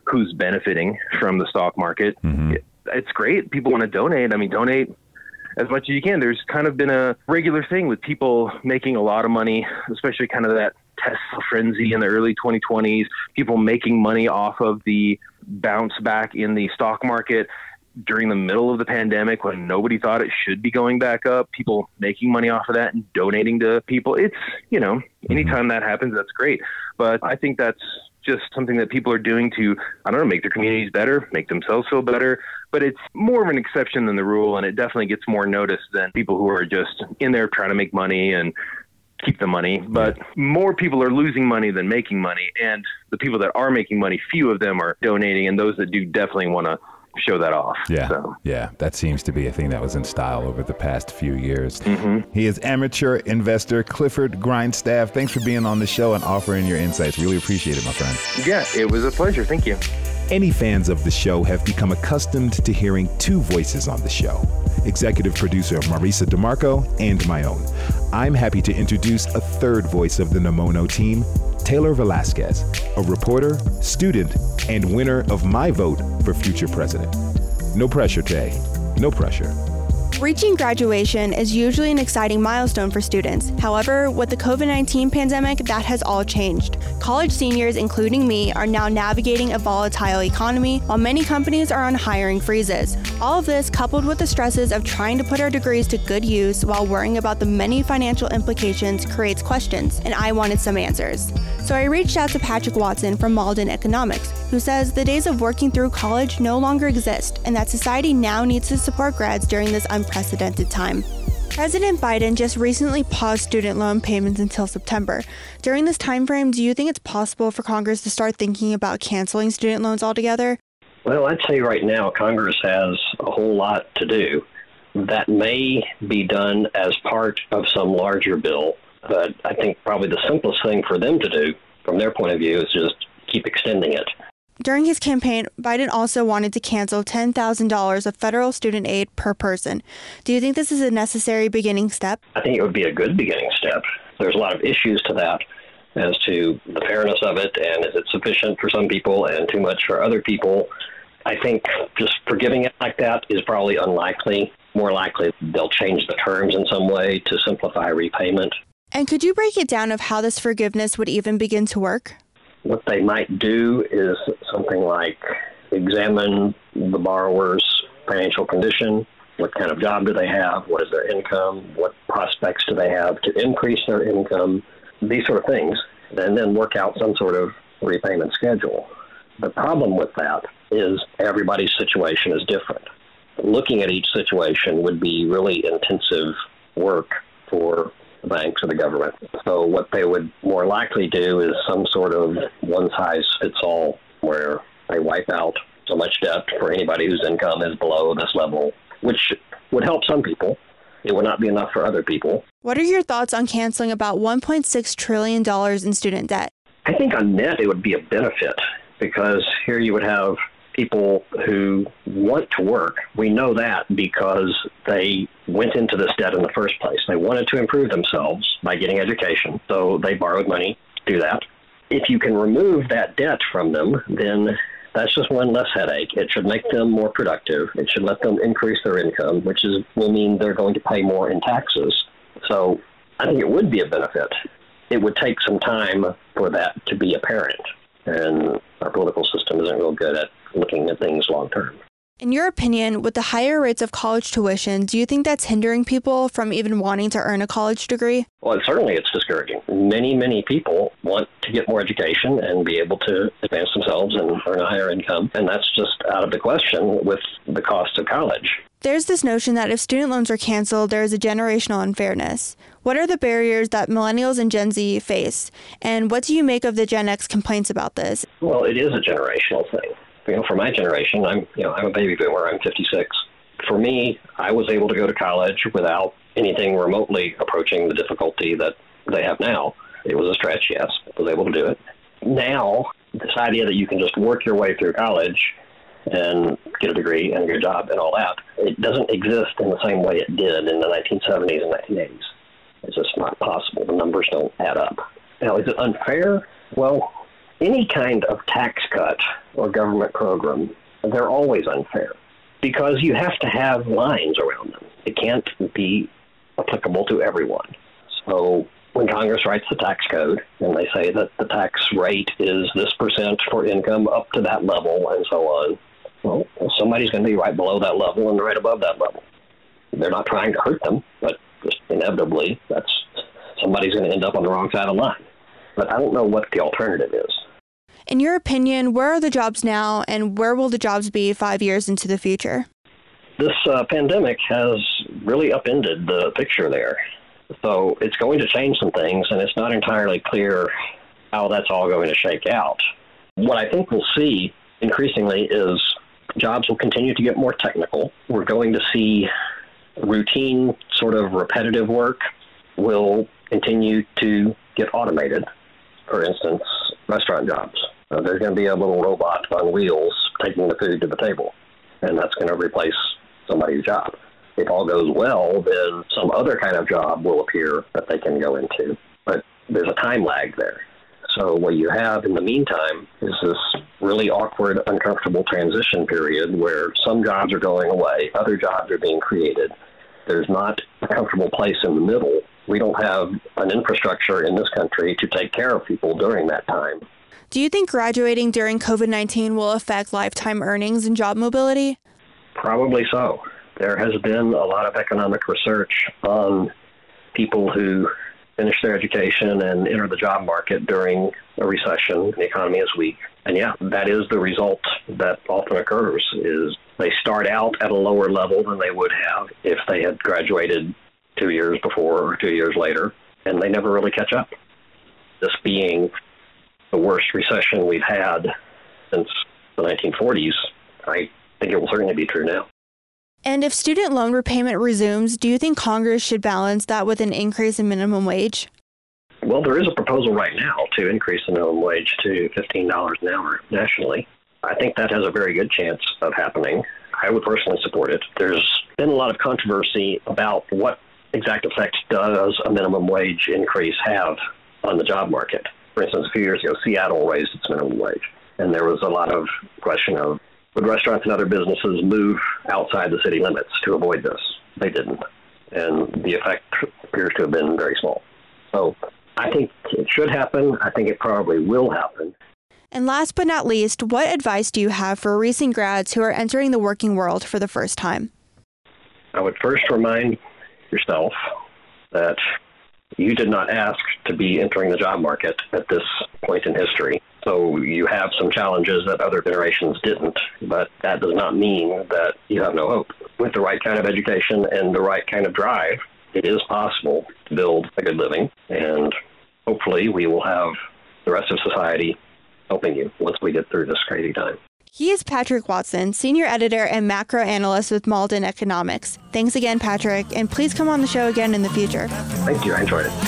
who's benefiting from the stock market. It's great. People want to donate. I mean, donate as much as you can. There's kind of been a regular thing with people making a lot of money, especially kind of that Tesla frenzy in the early 2020s, people making money off of the bounce back in the stock market during the middle of the pandemic when nobody thought it should be going back up, people making money off of that and donating to people. It's, anytime that happens, that's great. But I think that's just something that people are doing to, make their communities better, make themselves feel better. But it's more of an exception than the rule, and it definitely gets more notice than people who are just in there trying to make money and keep the money. But more people are losing money than making money. And the people that are making money, few of them are donating, and those that do definitely want to show that off. Yeah, that seems to be a thing that was in style over the past few years. He is amateur investor Clifford Grindstaff. Thanks for being on the show and offering your insights. Really appreciate it, my friend. Yeah, it was a pleasure. Thank you. Any fans of the show have become accustomed to hearing two voices on the show. Executive producer Marisa DeMarco and my own. I'm happy to introduce a third voice of the Namono team, Taylor Velasquez, a reporter, student, and winner of my vote for future president. No pressure, Tay. No pressure. Reaching graduation is usually an exciting milestone for students. However, with the COVID-19 pandemic, that has all changed. College seniors, including me, are now navigating a volatile economy, while many companies are on hiring freezes. All of this, coupled with the stresses of trying to put our degrees to good use while worrying about the many financial implications, creates questions, and I wanted some answers. So I reached out to Patrick Watson from Malden Economics, who says the days of working through college no longer exist, and that society now needs to support grads during this unprecedented time. President Biden just recently paused student loan payments until September. During this time frame, do you think it's possible for Congress to start thinking about canceling student loans altogether? Well, I'd say right now Congress has a whole lot to do. That may be done as part of some larger bill, but I think probably the simplest thing for them to do, from their point of view, is just keep extending it. During his campaign, Biden also wanted to cancel $10,000 of federal student aid per person. Do you think this is a necessary beginning step? I think it would be a good beginning step. There's a lot of issues to that as to the fairness of it, and is it sufficient for some people and too much for other people. I think just forgiving it like that is probably unlikely. More likely they'll change the terms in some way to simplify repayment. And could you break it down of how this forgiveness would even begin to work? What they might do is something like examine the borrower's financial condition. What kind of job do they have? What is their income? What prospects do they have to increase their income? These sort of things, and then work out some sort of repayment schedule. The problem with that is everybody's situation is different. Looking at each situation would be really intensive work for the banks or the government. So what they would more likely do is some sort of one-size-fits-all where they wipe out so much debt for anybody whose income is below this level, which would help some people. It would not be enough for other people. What are your thoughts on canceling about $1.6 trillion in student debt? I think on net it would be a benefit because here you would have people who want to work. We know that because they went into this debt in the first place. They wanted to improve themselves by getting education, so they borrowed money to do that. If you can remove that debt from them, then that's just one less headache. It should make them more productive. It should let them increase their income, which will mean they're going to pay more in taxes. So I think it would be a benefit. It would take some time for that to be apparent, and our political system isn't real good at looking at things long term. In your opinion, with the higher rates of college tuition, do you think that's hindering people from even wanting to earn a college degree? Well, certainly it's discouraging. Many people want to get more education and be able to advance themselves and earn a higher income, and that's just out of the question with the cost of college. There's this notion that if student loans are canceled, there is a generational unfairness. What are the barriers that millennials and Gen Z face? And what do you make of the Gen X complaints about this? Well, it is a generational thing. For my generation, I'm a baby boomer. I'm 56. For me, I was able to go to college without anything remotely approaching the difficulty that they have now. It was a stretch, yes. I was able to do it. Now, this idea that you can just work your way through college and get a degree and get a job and all that, it doesn't exist in the same way it did in the 1970s and 1980s. It's just not possible. The numbers don't add up. Now, is it unfair? Well, any kind of tax cut or government program, they're always unfair because you have to have lines around them. It can't be applicable to everyone. So when Congress writes the tax code and they say that the tax rate is this percent for income up to that level and so on, well, somebody's going to be right below that level and right above that level. They're not trying to hurt them, but just inevitably, somebody's going to end up on the wrong side of the line. But I don't know what the alternative is. In your opinion, where are the jobs now, and where will the jobs be 5 years into the future? This pandemic has really upended the picture there. So it's going to change some things, and it's not entirely clear how that's all going to shake out. What I think we'll see increasingly is jobs will continue to get more technical. We're going to see routine, sort of repetitive work will continue to get automated. For instance, restaurant jobs. There's going to be a little robot on wheels taking the food to the table, and that's going to replace somebody's job. If all goes well, then some other kind of job will appear that they can go into. But there's a time lag there. So what you have in the meantime is this really awkward, uncomfortable transition period where some jobs are going away, other jobs are being created. There's not a comfortable place in the middle. We don't have an infrastructure in this country to take care of people during that time. Do you think graduating during COVID-19 will affect lifetime earnings and job mobility? Probably so. There has been a lot of economic research on people who finish their education and enter the job market during a recession. The economy is weak. And yeah, that is the result that often occurs, is they start out at a lower level than they would have if they had graduated 2 years before or 2 years later, and they never really catch up. This being the worst recession we've had since the 1940s, I think it will certainly be true now. And if student loan repayment resumes, do you think Congress should balance that with an increase in minimum wage? Well, there is a proposal right now to increase the minimum wage to $15 an hour nationally. I think that has a very good chance of happening. I would personally support it. There's been a lot of controversy about what exact effect does a minimum wage increase have on the job market. For instance, a few years ago, Seattle raised its minimum wage, and there was a lot of question of, would restaurants and other businesses move outside the city limits to avoid this? They didn't, and the effect appears to have been very small. So I think it should happen. I think it probably will happen. And last but not least, what advice do you have for recent grads who are entering the working world for the first time? I would first remind yourself that you did not ask to be entering the job market at this point in history. So you have some challenges that other generations didn't, but that does not mean that you have no hope. With the right kind of education and the right kind of drive, it is possible to build a good living, and hopefully we will have the rest of society helping you once we get through this crazy time. He is Patrick Watson, Senior Editor and Macro Analyst with Malden Economics. Thanks again, Patrick, and please come on the show again in the future. Thank you. I enjoyed it.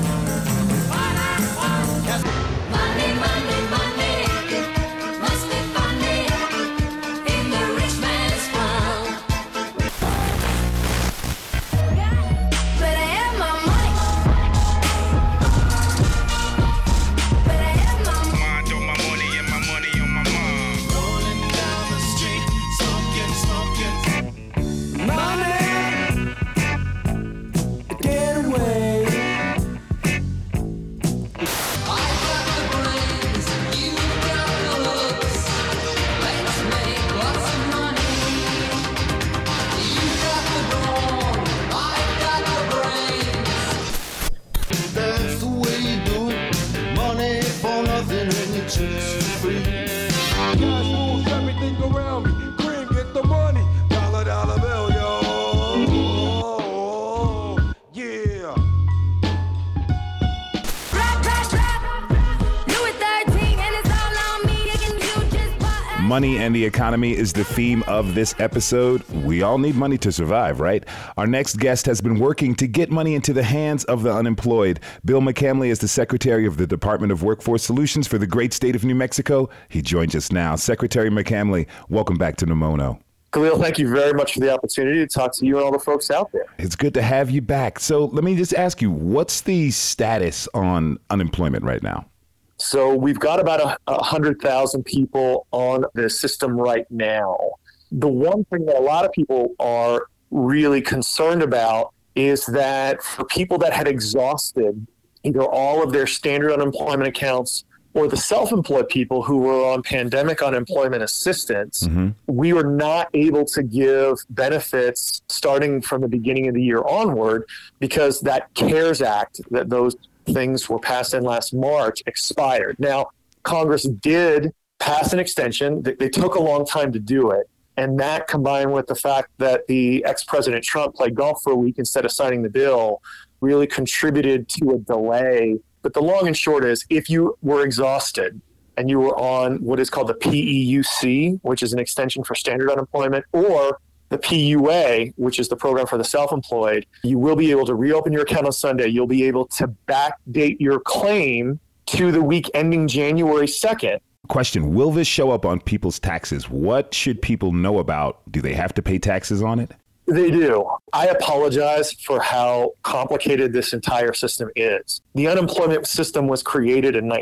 Money and the economy is the theme of this episode. We all need money to survive, right? Our next guest has been working to get money into the hands of the unemployed. Bill McCamley is the Secretary of the Department of Workforce Solutions for the great state of New Mexico. He joins us now. Secretary McCamley, welcome back to Nomono. Khalil, thank you very much for the opportunity to talk to you and all the folks out there. It's good to have you back. So let me just ask you, what's the status on unemployment right now? So we've got about 100,000 people on the system right now. The one thing that a lot of people are really concerned about is that for people that had exhausted either all of their standard unemployment accounts or the self-employed people who were on pandemic unemployment assistance, we were not able to give benefits starting from the beginning of the year onward because that CARES Act, that those things were passed in last March, expired. Now, Congress did pass an extension. They took a long time to do it. And that combined with the fact that the ex-President Trump played golf for a week instead of signing the bill really contributed to a delay. But the long and short is, if you were exhausted and you were on what is called the PEUC, which is an extension for standard unemployment, or the PUA, which is the program for the self-employed, you will be able to reopen your account on Sunday. You'll be able to backdate your claim to the week ending January 2nd. Question, will this show up on people's taxes? What should people know about? Do they have to pay taxes on it? They do. I apologize for how complicated this entire system is. The unemployment system was created in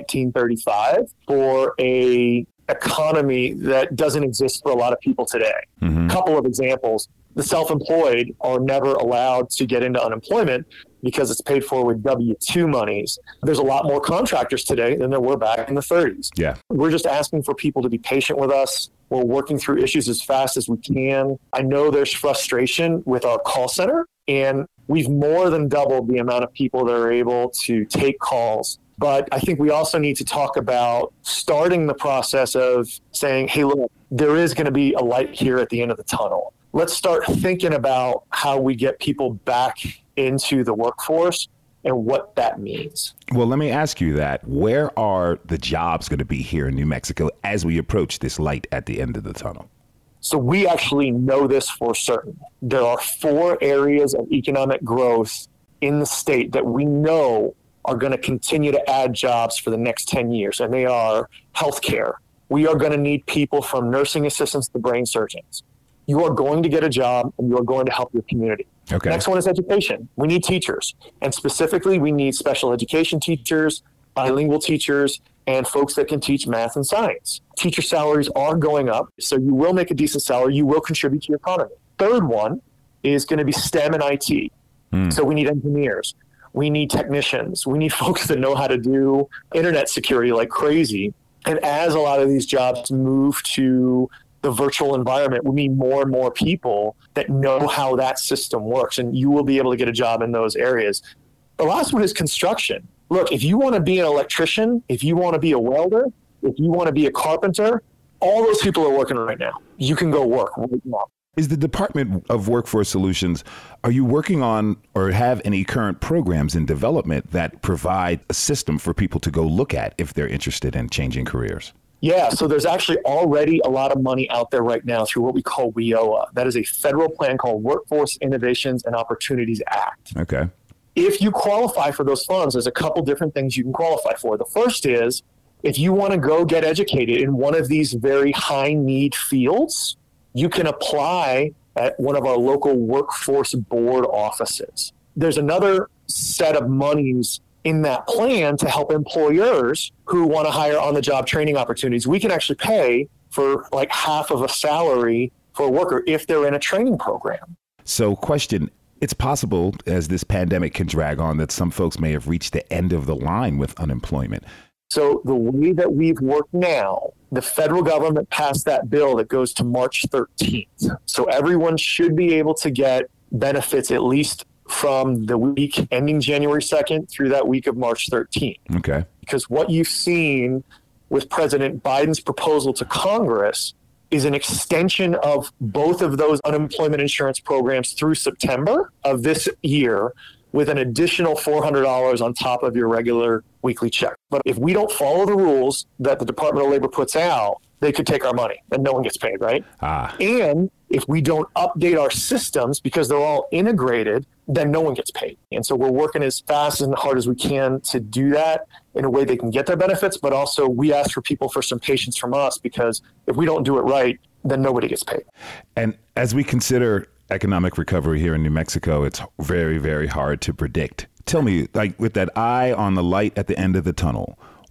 1935 for a economy that doesn't exist for a lot of people today. A couple of examples. The self-employed are never allowed to get into unemployment because it's paid for with W-2 monies. There's a lot more contractors today than there were back in the 30s. Yeah. We're just asking for people to be patient with us. We're working through issues as fast as we can. I know there's frustration with our call center, and we've more than doubled the amount of people that are able to take calls. But I think we also need to talk about starting the process of saying, hey, look, there is going to be a light here at the end of the tunnel. Let's start thinking about how we get people back into the workforce and what that means. Well, let me ask you that. Where are the jobs going to be here in New Mexico as we approach this light at the end of the tunnel? So we actually know this for certain. There are 4 areas of economic growth in the state that we know are going to continue to add jobs for the next 10 years, and they are healthcare. We are going to need people from nursing assistants to brain surgeons. You are going to get a job, and you are going to help your community. Okay. Next one is education. We need teachers, and specifically we need special education teachers, bilingual teachers, and folks that can teach math and science. Teacher salaries are going up, so you will make a decent salary. You will contribute to your economy. Third one is going to be STEM and IT. So we need engineers. We need technicians. We need folks that know how to do internet security like crazy. And as a lot of these jobs move to the virtual environment, we need more and more people that know how that system works. And you will be able to get a job in those areas. The last one is construction. Look, if you want to be an electrician, if you want to be a welder, if you want to be a carpenter, all those people are working right now. You can go work right now. Is the Department of Workforce Solutions, are you working on or have any current programs in development that provide a system for people to go look at if they're interested in changing careers? Yeah, so there's actually already a lot of money out there right now through what we call WIOA. That is a federal plan called Workforce Innovations and Opportunities Act. Okay. If you qualify for those funds, there's a couple different things you can qualify for. The first is if you want to go get educated in one of these very high need fields, you can apply at one of our local workforce board offices. There's another set of monies in that plan to help employers who want to hire on-the-job training opportunities. We can actually pay for like half of a salary for a worker if they're in a training program. So question, it's possible as this pandemic can drag on that some folks may have reached the end of the line with unemployment. So the way that we've worked now, the federal government passed that bill that goes to March 13th. So everyone should be able to get benefits at least from the week ending January 2nd through that week of March 13th. Okay. Because what you've seen with President Biden's proposal to Congress is an extension of both of those unemployment insurance programs through September of this year with an additional $400 on top of your regular weekly check. But if we don't follow the rules that the Department of Labor puts out, they could take our money and no one gets paid, right? And if we don't update our systems because they're all integrated, then no one gets paid. And so we're working as fast and hard as we can to do that in a way they can get their benefits, but also we ask for people for some patience from us because if we don't do it right, then nobody gets paid. And as we consider economic recovery here in New Mexico, it's very, very hard to predict. Tell me, like with that eye on the light at the end of the tunnel,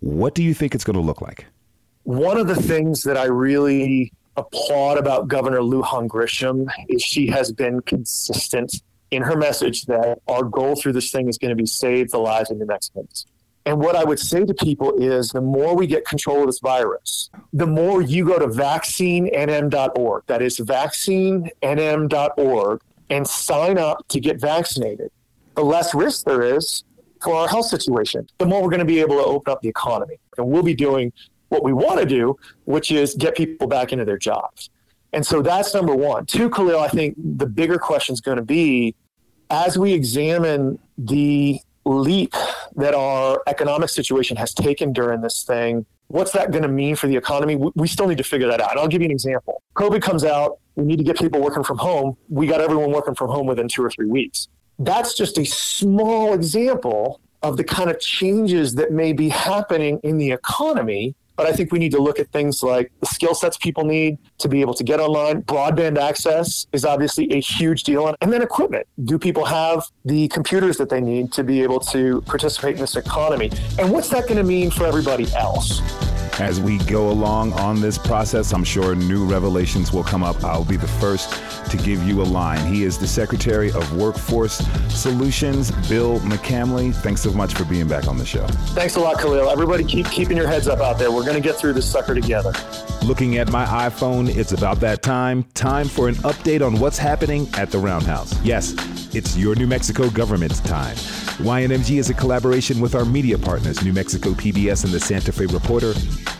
What do you think it's going to look like? One of the things that I really applaud about Governor Lujan Grisham is she has been consistent in her message that our goal through this thing is going to be save the lives of New Mexicans. And what I would say to people is the more we get control of this virus, the more you go to vaccinenm.org, that is vaccinenm.org, and sign up to get vaccinated, the less risk there is for our health situation, the more we're going to be able to open up the economy. And we'll be doing what we want to do, which is get people back into their jobs. And so that's number one. Two, Khalil, I think the bigger question is going to be, as we examine the leap that our economic situation has taken during this thing, what's that going to mean for the economy? We still need to figure that out. And I'll give you an example. COVID comes out. We need to get people working from home. We got everyone working from home within 2 or 3 weeks. That's just a small example of the kind of changes that may be happening in the economy. But I think we need to look at things like the skill sets people need to be able to get online. Broadband access is obviously a huge deal. And then equipment. Do people have the computers that they need to be able to participate in this economy? And what's that going to mean for everybody else? As we go along on this process, I'm sure new revelations will come up. I'll be the first to give you a line. He is the Secretary of Workforce Solutions, Bill McCamley. Thanks so much for being back on the show. Thanks a lot, Khalil. Everybody keep keeping your heads up out there. We're going to get through this sucker together. Looking at my iPhone, it's about that time. Time for an update on what's happening at the Roundhouse. Yes, it's your New Mexico government's time. YNMG is a collaboration with our media partners, New Mexico PBS and the Santa Fe Reporter.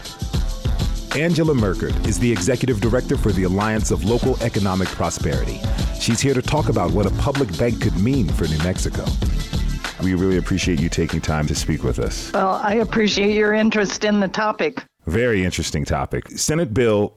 Angela Merkert is the Executive Director for the Alliance of Local Economic Prosperity. She's here to talk about what a public bank could mean for New Mexico. We really appreciate you taking time to speak with us. Well, I appreciate your interest in the topic. Very interesting topic. Senate Bill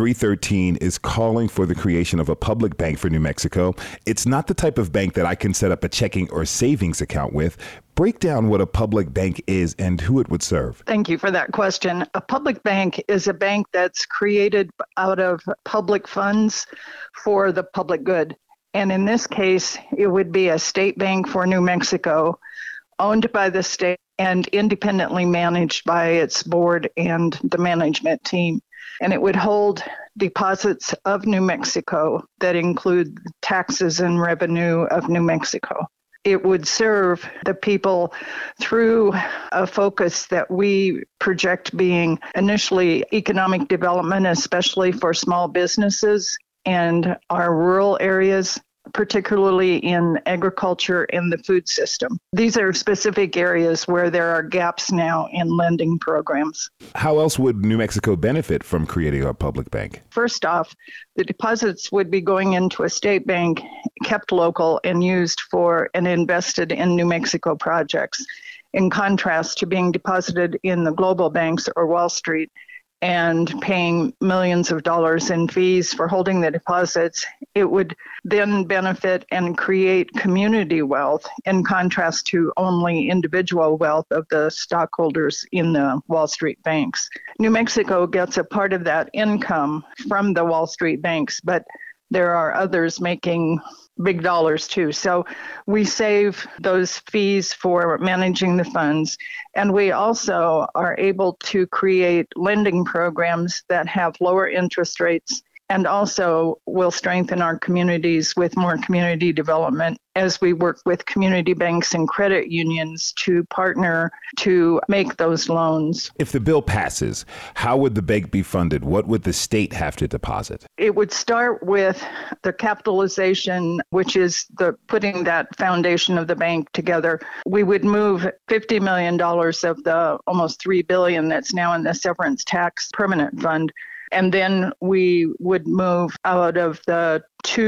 313 is calling for the creation of a public bank for New Mexico. It's not the type of bank that I can set up a checking or savings account with. Break down what a public bank is and who it would serve. Thank you for that question. A public bank is a bank that's created out of public funds for the public good. And in this case, it would be a state bank for New Mexico, owned by the state and independently managed by its board and the management team. And it would hold deposits of New Mexico that include taxes and revenue of New Mexico. It would serve the people through a focus that we project being initially economic development, especially for small businesses and our rural areas, particularly in agriculture and the food system. These are specific areas where there are gaps now in lending programs. How else would New Mexico benefit from creating a public bank? First off, the deposits would be going into a state bank, kept local and used for and invested in New Mexico projects, in contrast to being deposited in the global banks or Wall Street and paying millions of dollars in fees for holding the deposits. It would then benefit and create community wealth in contrast to only individual wealth of the stockholders in the Wall Street banks. New Mexico gets a part of that income from the Wall Street banks, but there are others making big dollars too. So we save those fees for managing the funds. And we also are able to create lending programs that have lower interest rates and also will strengthen our communities with more community development as we work with community banks and credit unions to partner to make those loans. If the bill passes, how would the bank be funded? What would the state have to deposit? It would start with the capitalization, which is the putting that foundation of the bank together. We would move $50 million of the almost $3 billion that's now in the severance tax permanent fund. And then we would move out of the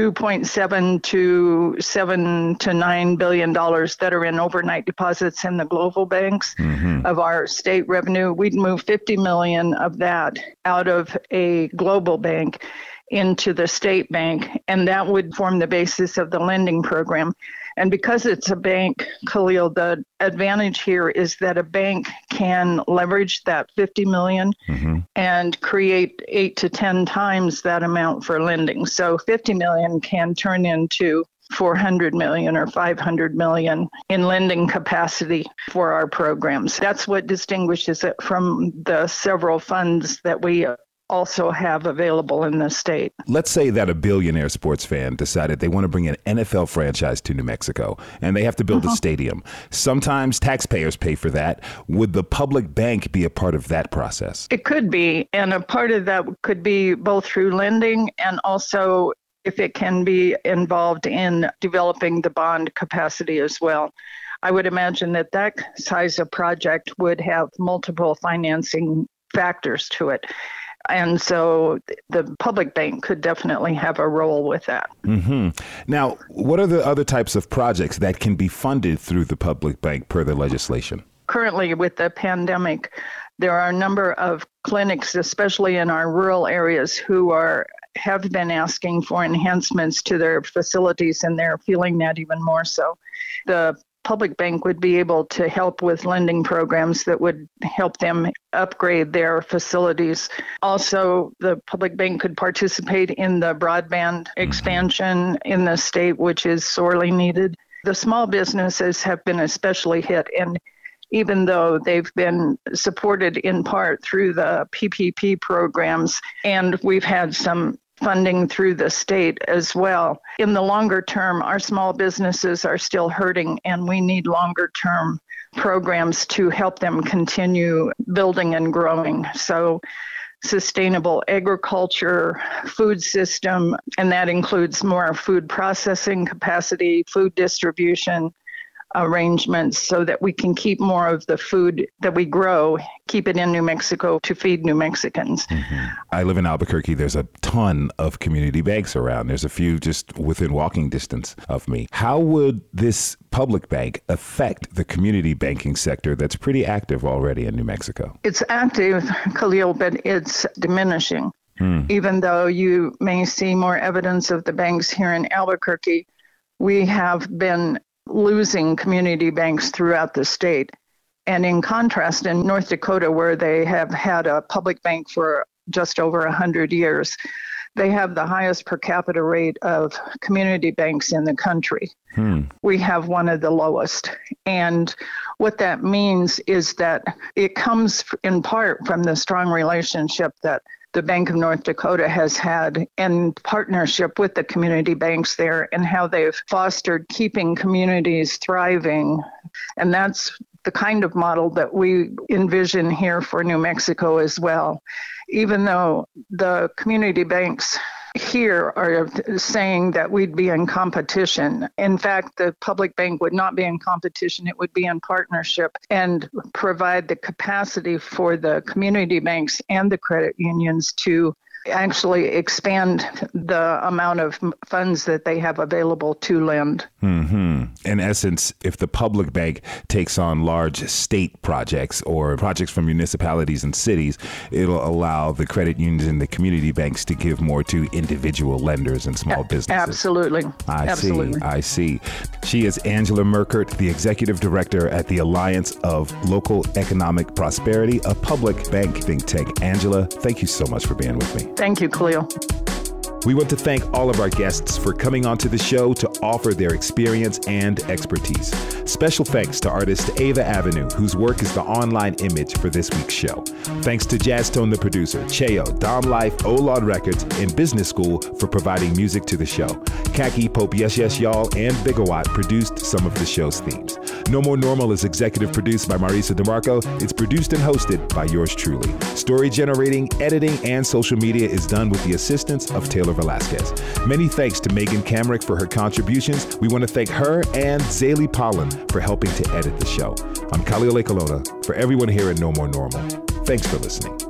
$2.7 to $7 to $9 billion that are in overnight deposits in the global banks of our state revenue. We'd move $50 million of that out of a global bank into the state bank, and that would form the basis of the lending program. And because it's a bank, Khalil, the advantage here is that a bank can leverage that $50 million and create 8 to 10 times that amount for lending. So $50 million can turn into $400 million or $500 million in lending capacity for our programs. That's what distinguishes it from the several funds that we also have available in the state. Let's say that a billionaire sports fan decided they want to bring an NFL franchise to New Mexico and they have to build a stadium. Sometimes taxpayers pay for that. Would the public bank be a part of that process? It could be. And a part of that could be both through lending and also if it can be involved in developing the bond capacity as well. I would imagine that that size of project would have multiple financing factors to it. And so the public bank could definitely have a role with that. Mm-hmm. Now, what are the other types of projects that can be funded through the public bank per the legislation? Currently, with the pandemic, there are a number of clinics, especially in our rural areas, who have been asking for enhancements to their facilities, and they're feeling that even more so. The public bank would be able to help with lending programs that would help them upgrade their facilities. Also, the public bank could participate in the broadband expansion in the state, which is sorely needed. The small businesses have been especially hit, and even though they've been supported in part through the PPP programs, and we've had some funding through the state as well. In the longer term, our small businesses are still hurting, and we need longer term programs to help them continue building and growing. So sustainable agriculture, food system, and that includes more food processing capacity, food distribution arrangements so that we can keep more of the food that we grow, keep it in New Mexico to feed New Mexicans. Mm-hmm. I live in Albuquerque. There's a ton of community banks around. There's a few just within walking distance of me. How would this public bank affect the community banking sector that's pretty active already in New Mexico? It's active, Khalil, but it's diminishing. Even though you may see more evidence of the banks here in Albuquerque, we have been losing community banks throughout the state. And in contrast, in North Dakota, where they have had a public bank for just over 100 years, they have the highest per capita rate of community banks in the country. We have one of the lowest. And what that means is that it comes in part from the strong relationship that the Bank of North Dakota has had in partnership with the community banks there and how they've fostered keeping communities thriving. And that's the kind of model that we envision here for New Mexico as well. Even though the community banks here are saying that we'd be in competition. In fact, the public bank would not be in competition. It would be in partnership and provide the capacity for the community banks and the credit unions to actually expand the amount of funds that they have available to lend. Mm-hmm. In essence, if the public bank takes on large state projects or projects from municipalities and cities, it'll allow the credit unions and the community banks to give more to individual lenders and small businesses. Absolutely. I see. She is Angela Merkert, the executive director at the Alliance of Local Economic Prosperity, a public bank think tank. Angela, thank you so much for being with me. Thank you, Khalil. We want to thank all of our guests for coming onto the show to offer their experience and expertise. Special thanks to artist Ava Avenue, whose work is the online image for this week's show. Thanks to Jazztone, the producer, Cheo, Dom Life, Olod Records, and Business School for providing music to the show. Khaki, Pope Yes Yes Y'all, and Bigawatt produced some of the show's themes. No More Normal is executive produced by Marisa DeMarco. It's produced and hosted by yours truly. Story generating, editing, and social media is done with the assistance of Taylor Velasquez. Many thanks to Megan Kamrick for her contributions. We want to thank her and Zaylee Pollen for helping to edit the show. I'm Khalil Ekalona. For everyone here at No More Normal, thanks for listening.